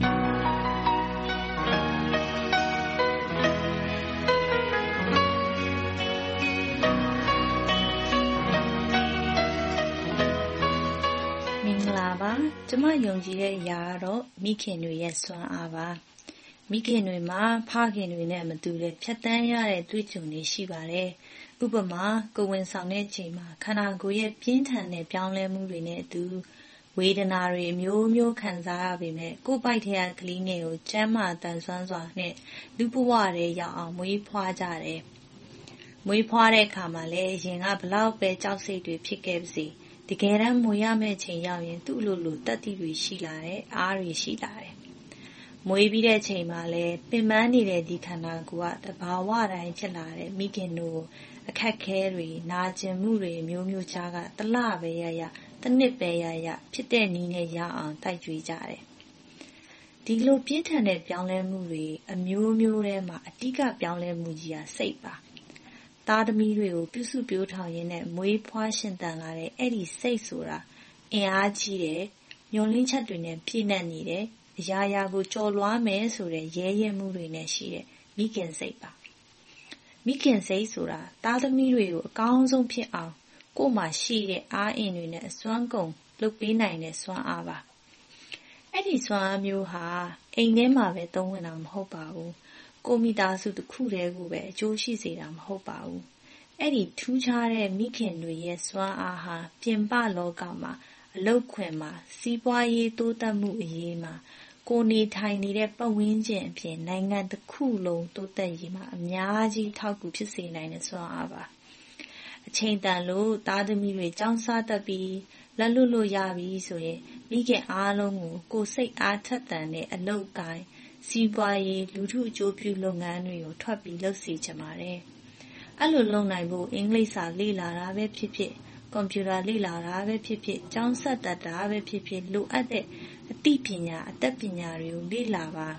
ကျမယုံကြည်တဲ့အရာကတော့မိခင်တွေရဲ့စွမ်းအားပါမိခင်တွေမှာဖခင်တွေနဲ့မတူတဲ့ဖြတ်တန်းရတဲ့တွေ့ကြုံတွေရှိပါတယ်ဥပမာကိုယ်ဝန်ဆောင်တဲ့အချိန်မှာခန္ဓာကိုယ်ရဲ့ပြင်းထန်တဲ့ပြောင်းလဲမှုတွေနဲ့အတူဝေဒနာတွေမျိုးမျိုးခံစားရပေမဲ့ကိုယ်ပိုက်ထဲကကလေးငယ်ကိုကျန်းမာတန်ဆွမ်းစွာနဲ့လူဘဝထဲရောက်အောင်မွေးဖွားကြတယ်မွေးဖွားတဲ့အခါမှာလည်းရင်ကဘလောက်ပဲကြောက်စိတ်တွေဖြစ်ခဲ့ပါစေတကယ်တမ်းမွေရမယ့်ချိန်ရောက်ရင်သူ့လိုလိုတတ်သိတွေရှိလာတယ်အားတွေရှိလာတယ်မွေပြီးတဲ့ချိန်မှာလည်းပင်ပန်းနေတဲ့ဒီခန္ဓာကိုယ်ကတဘာဝတိုင်းဖြစ်လာတဲ့မိခင်တို့အခက်ခဲတွေနာကျင်မှုတွေမျိုးမျိုးချားကတလပဲရရတစ်နှစ်ပဲရရဖြစ်တဲ့နည်းနဲ့ရအောင်တိုက်ကြွေးကြတယ်ဒီလိုပြင်းထန်တဲ့ပြောင်းလဲမှုတွေအမျိုးမျိုးထဲမှာအဓိကပြောင်းလဲမှုကြီးကစိတ်ပါသားသမီးတွေကိုပြုစုပြောထောင်ရင်းနဲ့မွေးဖွားရှင်သန်လာတဲ့အဲ့ဒီစိတ်ဆိုတာအင်အားကြီးတယ်ညှို့လင်းချက်တွေနဲ့ပြည့်နှက်နေတယ်အရာရာကိုကြော်လွှားမယ်ဆိုတဲ့ရဲရဲမှုတွေနဲ့ရှိတဲ့မိခင်စိတ်ပါမိခင်စိတ်ဆိုတာသားသမီးတွေကိုအကောင်းဆုံးဖြစ်အောင်ကိုယ်မှာရှိတဲ့အားအင်တွေနဲ့အစွမ်းကုန်လုပ်ပေးနိုင်တဲ့စွမ်းအားပါအဲ့ဒီစွမ်းအားမျိုးဟာအိမ်ထဲမှာပဲသုံးဝင်တာမဟုတ်ပါဘူးကိုမိသားစုတစ်ခုတည်းကိုပဲအကျိုးရှိစေတာမဟုတ်ပါဘူးအဲ့ဒီထူးခြားတဲ့မိခင်တွေရဲ့စွမ်းအားဟာပြင်ပလောကမှာအလုတ်ခွင်မှာစီးပွားရေးတိုးတက်မှုအရေးမှာကိုနေထိုင်နေတဲ့ပတ်ဝန်းကျင်အပြင်နိုင်ငံတစ်ခုလုံးတိုးတက်ရေးမှာအများကြီးထောက်ကူဖြစ်စေနိုင်တဲ့စွမ်းအားပါအချိန်တန်လို့သားသမီးတွေကြောင်းစားတတ်ပြီးလက်လွတ်လို့ရပြီဆိုရင်မိခင်အားလုံးကိုစိတ်အားထက်သန်တဲ့အလုပ်ကိုင်းစီးပွားရေးလူထုအကျိုးပြုလုပ်ငန်းတွေကိုထွက်ပြီးလုပ်စီချင်ပါတယ်အဲ့လိုလုပ်နိုင်ဖို့အင်္ဂလိပ်စာလေ့လာတာပဲဖြစ်ဖြစ်ကွန်ပျူတာလေ့လာတာပဲဖြစ်ဖြစ်ကျောင်းဆက်တတ်တာပဲဖြစ်ဖြစ်လိုအပ်တဲ့အသိပညာအတတ်ပညာတွေကိုလေ့လာပါ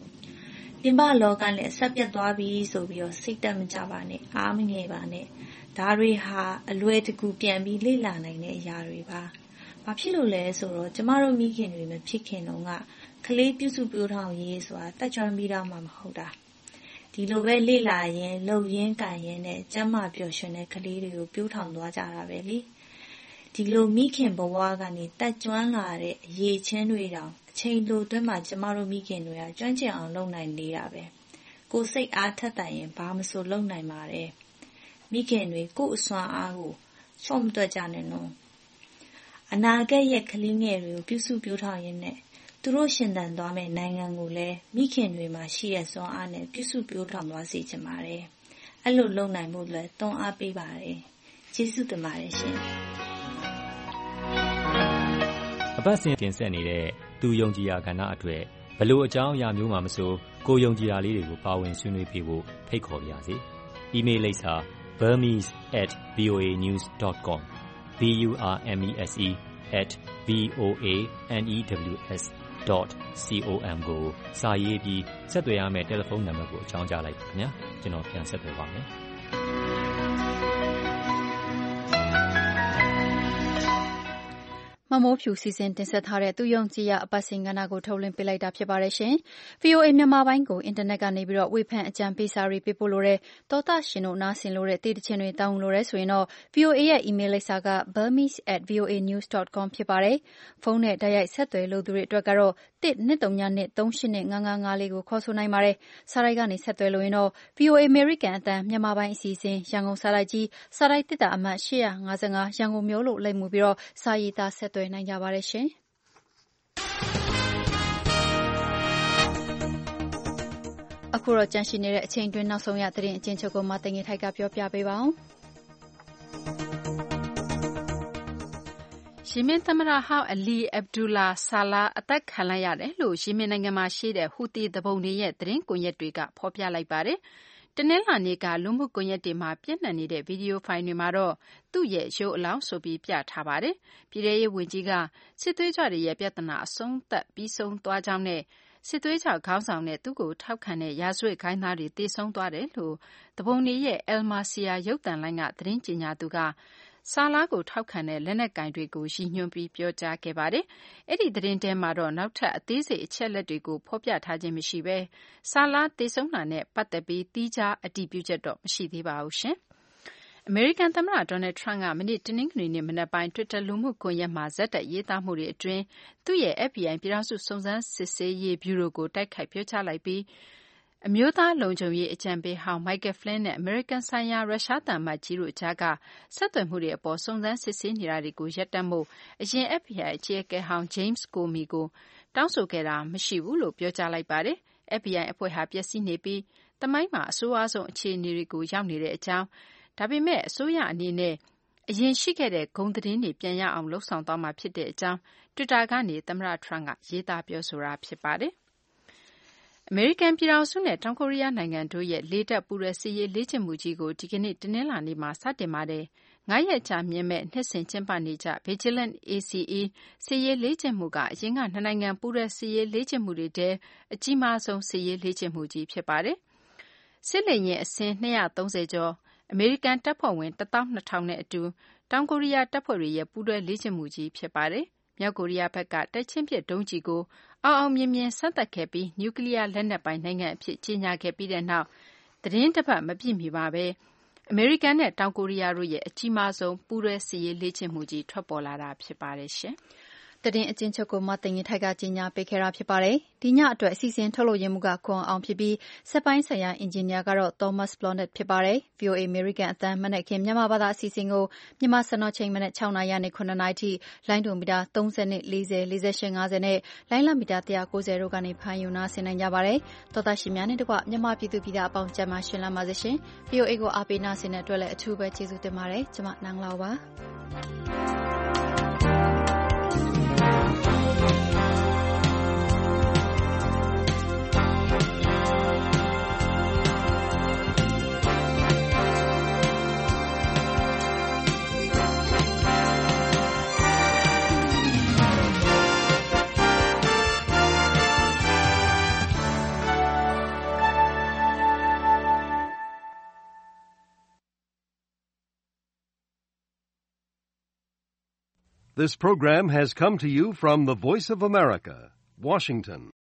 ပြင်ပလောကနဲ့ဆက်ပြတ်သွားပြီဆိုပြီးတော့စိတ်တက်မကြပါနဲ့အားမငယ်ပါနဲ့ဒါတွေဟာအလွယ်တကူပြန်ပြီးလေ့လာနိုင်တဲ့အရာတွေပါ။ဘာဖြစ်လို့လဲဆိုတော့ကျမတို့မိခင်တွေမဖြစ်ခင်တုန်းကကလေးပြုစုပြောထောင်ရေးဆိုတာတက်ကြွပြီးတော့မှမဟုတ်တာ။ဒီလိုပဲလေ့လာရင်လှုပ်ရင်းကန်ရင်းနဲ့ကျန်းမာပျော်ရွှင်တဲ့ကလေးတွေကိုပြောထောင်သွားကြတာပဲလေ။ဒီလိုမိခင်ဘဝကနေတက်ကြွလာတဲ့အရေးချင်းတွေတောင်အချိန်လိုတွင်းမှာကျမတို့မိခင်တွေကကျွမ်းကျင်အောင်လုပ်နိုင်နေတာပဲ။ကိုယ်စိတ်အားထက်သန်ရင်ဘာမှမဆိုလုပ်နိုင်ပါတယ်။မိခင်တွေကိုယ်အစွမ်းအားကိုချော့မတွက်ကြနဲ့နော်။အနာဂတ်ရဲ့ကလေးငယ်တွေကိုပြုစုပြောထောင်ရင်းနဲ့သူတို့ရှင်သန်သွားမယ့်နိုင်ငံကိုလည်းမိခင်တွေမှာရှိတဲ့စွမ်းအားနဲ့ပြုစုပြောထောင်သွားစေချင်ပါတယ်။အဲ့လိုလုပ်နိုင်ဖို့လည်းတွန်းအားပေးပါတယ်။ကျေးဇူးတင်ပါတယ်ရှင်။အပတ်စဉ်တင်ဆက်နေတဲ့သူယုံကြည်ရာကဏ္ဍအတွက်ဘလို့အကြောင်းအရာမျိုးမှမဆိုကိုယုံကြည်ရာလေးတွေကိုပါဝင်ဆွေးနွေးပြဖို့ဖိတ်ခေါ်ပါရစေ။ email လိပ်စာ burmese@voanews.com burmese@voanews.com ကိုစာရေးပြီးဆက်သွယ်ရမယ့်တယ်လီဖုန်းနံပါတ်ကိုအကြောင်းကြားလိုက်ပါခင်ဗျာ။ကျွန်တော်ပြန်ဆက်သွယ်ပါမယ်။မမိုးဖြူစီစဉ်တင်ဆက်ထားတဲ့သူယုံကြည်ရာအပတ်စဉ်ကဏ္ဍကိုထုတ်လွှင့်ပေးလိုက်တာဖြစ်ပါတယ်ရှင်။ VOA မြန်မာပိုင်းကိုအင်တာနက်ကနေပြီးတော့ဝေဖန်အကြံပေးစာတွေပေးပို့လို့တဲ့တောတာရှင်တို့နားဆင်လို့တဲ့တေးတခြင်းတွေတောင်းလို့တဲ့ဆိုရင်တော့ VOA ရဲ့ email လိပ်စာက burmese@voanews.com ဖြစ်ပါတယ်။ဖုန်းနဲ့တိုက်ရိုက်ဆက်သွယ်လို့သူတွေအတွက်ကတော့1-202-382-5554ကိုခေါ်ဆိုနိုင်ပါတယ်။စာရိုက်ကနေဆက်သွယ်လို့ရင်တော့ VOA American အသံမြန်မာပိုင်းအစီအစဉ်ရန်ကုန်စာရိုက်ကြီးစာရိုက်တစ်တာအမှတ်855ရန်ကုန်မြို့လို့လိပ်မှုပြီးတော့စာရေးသားဆက်သွယ်နိုင်ကြပါတယ်ရှင်။အခုတော့ကြန့်ရှိနေတဲ့အချိန်တွင်းနောက်ဆုံးရသတင်းအကျဉ်းချုပ်ကိုမသိင်္ဂီထိုက်ကပြောပြပေးပါအောင်။ယီမင်သမ္မတဟောင်းအလီအဗ်ဒူလာဆာလာအသက်ခံလိုက်ရတယ်လို့ယီမင်နိုင်ငံမှာရှိတဲ့ဟူသီသူပုန်တွေရဲ့သတင်းကွန်ရက်တွေကဖော်ပြလိုက်ပါတယ်။တနင်္လာနေ့ကလူမှုကွန်ရက်တွေမှာပြန့်နှံ့နေတဲ့ဗီဒီယိုဖိုင်တွေမှာတော့သူ့ရဲ့ရုပ်အလောင်းဆိုပြီးပြထားပါတယ်။ပြည်ထရေးဝန်ကြီးကစစ်သွေးကြွတွေရဲ့ပြဿနာအဆုံးသတ်ပြီးဆုံးသွားကြောင်းနဲ့စစ်သွေးကြွခေါင်းဆောင်နဲ့သူ့ကိုထောက်ခံတဲ့ရာဇဝတ်ခိုင်းသားတွေသေဆုံးသွားတယ်လို့သူပုန်တွေရဲ့အယ်မာစီယာရုပ်သံလိုင်းကသတင်းကြေညာသူကဆာလာကိုထောက်ခံတဲ့လက်နက်ကင်တွေကိုရည်ညွှန်းပြီးပြောကြားခဲ့ပါတယ်။အဲ့ဒီသတင်းထဲမှာတော့နောက်ထပ်အသေးစိတ်အချက်လက်တွေကိုဖော်ပြထားခြင်းမရှိဘဲဆာလာသေဆုံးတာနဲ့ပတ်သက်ပြီးသီးခြားအတည်ပြုချက်တော့မရှိသေးပါဘူးရှင်။အမေရိကန်သမ္မတဒေါ်နယ်ထရန့်ကမနေ့တနင်္ဂနွေနေ့မနက်ပိုင်း Twitter လူမှုကွန်ရက်မှာဇက်တိုက်ရေးသားမှုတွေအတွင်းသူ့ရဲ့ FBI ပြည်ထောင်စုစုံစမ်းစစ်ဆေးရေးဗျူရိုကိုတိုက်ခိုက်ပြောကြားလိုက်ပြီးအမျိုးသားလုံခြုံရေးအကြံပေးဟောင်း Michael Flynn နဲ့အမေရိကန်ဆိုင်ရာရုရှားသံအမတ်ကြီးတို့ကြားကဆက်သွယ်မှုတွေအပေါ်စုံစမ်းစစ်ဆေးနေတာတွေကိုရပ်တန့်ဖို့အရင် FBI အကြီးအကဲဟောင်း James Comey ကိုတောင်းဆိုခဲ့တာမရှိဘူးလို့ပြောကြားလိုက်ပါတယ်။ FBI အဖွဲ့ဟာပျက်စီးနေပြီးသမိုင်းမှာအဆိုးအဆုံးအခြေအနေတွေကိုရောက်နေတဲ့အကြောင်းဒါပေမဲ့အစိုးရအနေနဲ့အရင်ရှိခဲ့တဲ့ဂုဏ်သတင်းတွေပြန်ရအောင်လှုံ့ဆော်သွားမှာဖြစ်တဲ့အကြောင်း Twitter ကနေသမ္မတထရန့်ကရေးသားပြောဆိုတာဖြစ်ပါတယ်။အမေရိကန်ပြည်ထောင်စုနဲ့တောင်ကိုရီးယားနိုင်ငံတို့ရဲ့လေတပ်ပူးတွဲစစ်ရေးလေ့ကျင့်မှုကြီးကိုဒီကနေ့တနင်္လာနေ့မှာစတင်ပါတယ်။9 ရက်ကြာမြင့်မဲ့နှစ်စဉ်ကျင်းပနေကြ Vigilant ACE စစ်ရေးလေ့ကျင့်မှုကအရင်ကနှစ်နိုင်ငံပူးတွဲစစ်ရေးလေ့ကျင့်မှုတွေထဲအကြီးမားဆုံးစစ်ရေးလေ့ကျင့်မှုကြီးဖြစ်ပါတယ်။စစ်လေယာဉ်အစင်း230ကျော်အမေရိကန်တပ်ဖွဲ့ဝင်12,000နဲ့အတူတောင်ကိုရီးယားတပ်ဖွဲ့တွေရဲ့ပူးတွဲလေ့ကျင့်မှုကြီးဖြစ်ပါတယ်။မြောက်ကိုရီးယားဘက်ကတိုက်ချင်းပစ်ဒုံးကျည်ကိုအောင်အောင်မြင်မြင်စမ်းသပ်ခဲ့ပြီးနျူကလ িয়ার လက်နက်ပိုင်နိုင်ငံအဖြစ်ကြေညာခဲ့ပြီးတဲ့နောက်သတင်းတစ်ပတ်မပြည့်မီပါပဲအမေရိကန်နဲ့တောင်ကိုရီးယားတို့ရဲ့အကြီးမားဆုံးပူးတွဲစစ်ရေးလေ့ကျင့်မှုကြီးထွက်ပေါ်လာတာဖြစ်ပါတယ်ရှင်။သတင်းအကျဉ်းချုပ်ကိုမသိင်္ဂီထိုက်ကကြီးညာပေးခဲ့တာဖြစ်ပါတယ်။ဒီညအတွက်အစီအစဉ်ထုတ်လို့ရမှုကခွန်အောင်ဖြစ်ပြီးစက်ပိုင်းဆိုင်ရာအင်ဂျင်နီယာကတော့ Thomas Blonnet ဖြစ်ပါတယ်။ VOA American အသံမနက်ခင်းမြန်မာဘာသာအစီအစဉ်ကိုမြန်မာစံတော်ချိန်မနက်6:00နာရီနဲ့9:00နာရီထိလိုင်းဒိုမီတာ30 40 48 50နဲ့လိုင်းလမီတာ190တို့ကနေဖမ်းယူနာဆင်နိုင်ကြပါတယ်။သောတာရှင်များနဲ့တကွမြန်မာပြည်သူပြည်သားအပေါင်းကျန်းမာရှင်လန်းပါစေရှင်။ VOA ကိုအားပေးနာဆင်တဲ့အတွက်လည်းအထူးပဲကျေးဇူးတင်ပါတယ်။ကျွန်မနန်းလောက်ပါ This program has come to you from the Voice of America, Washington.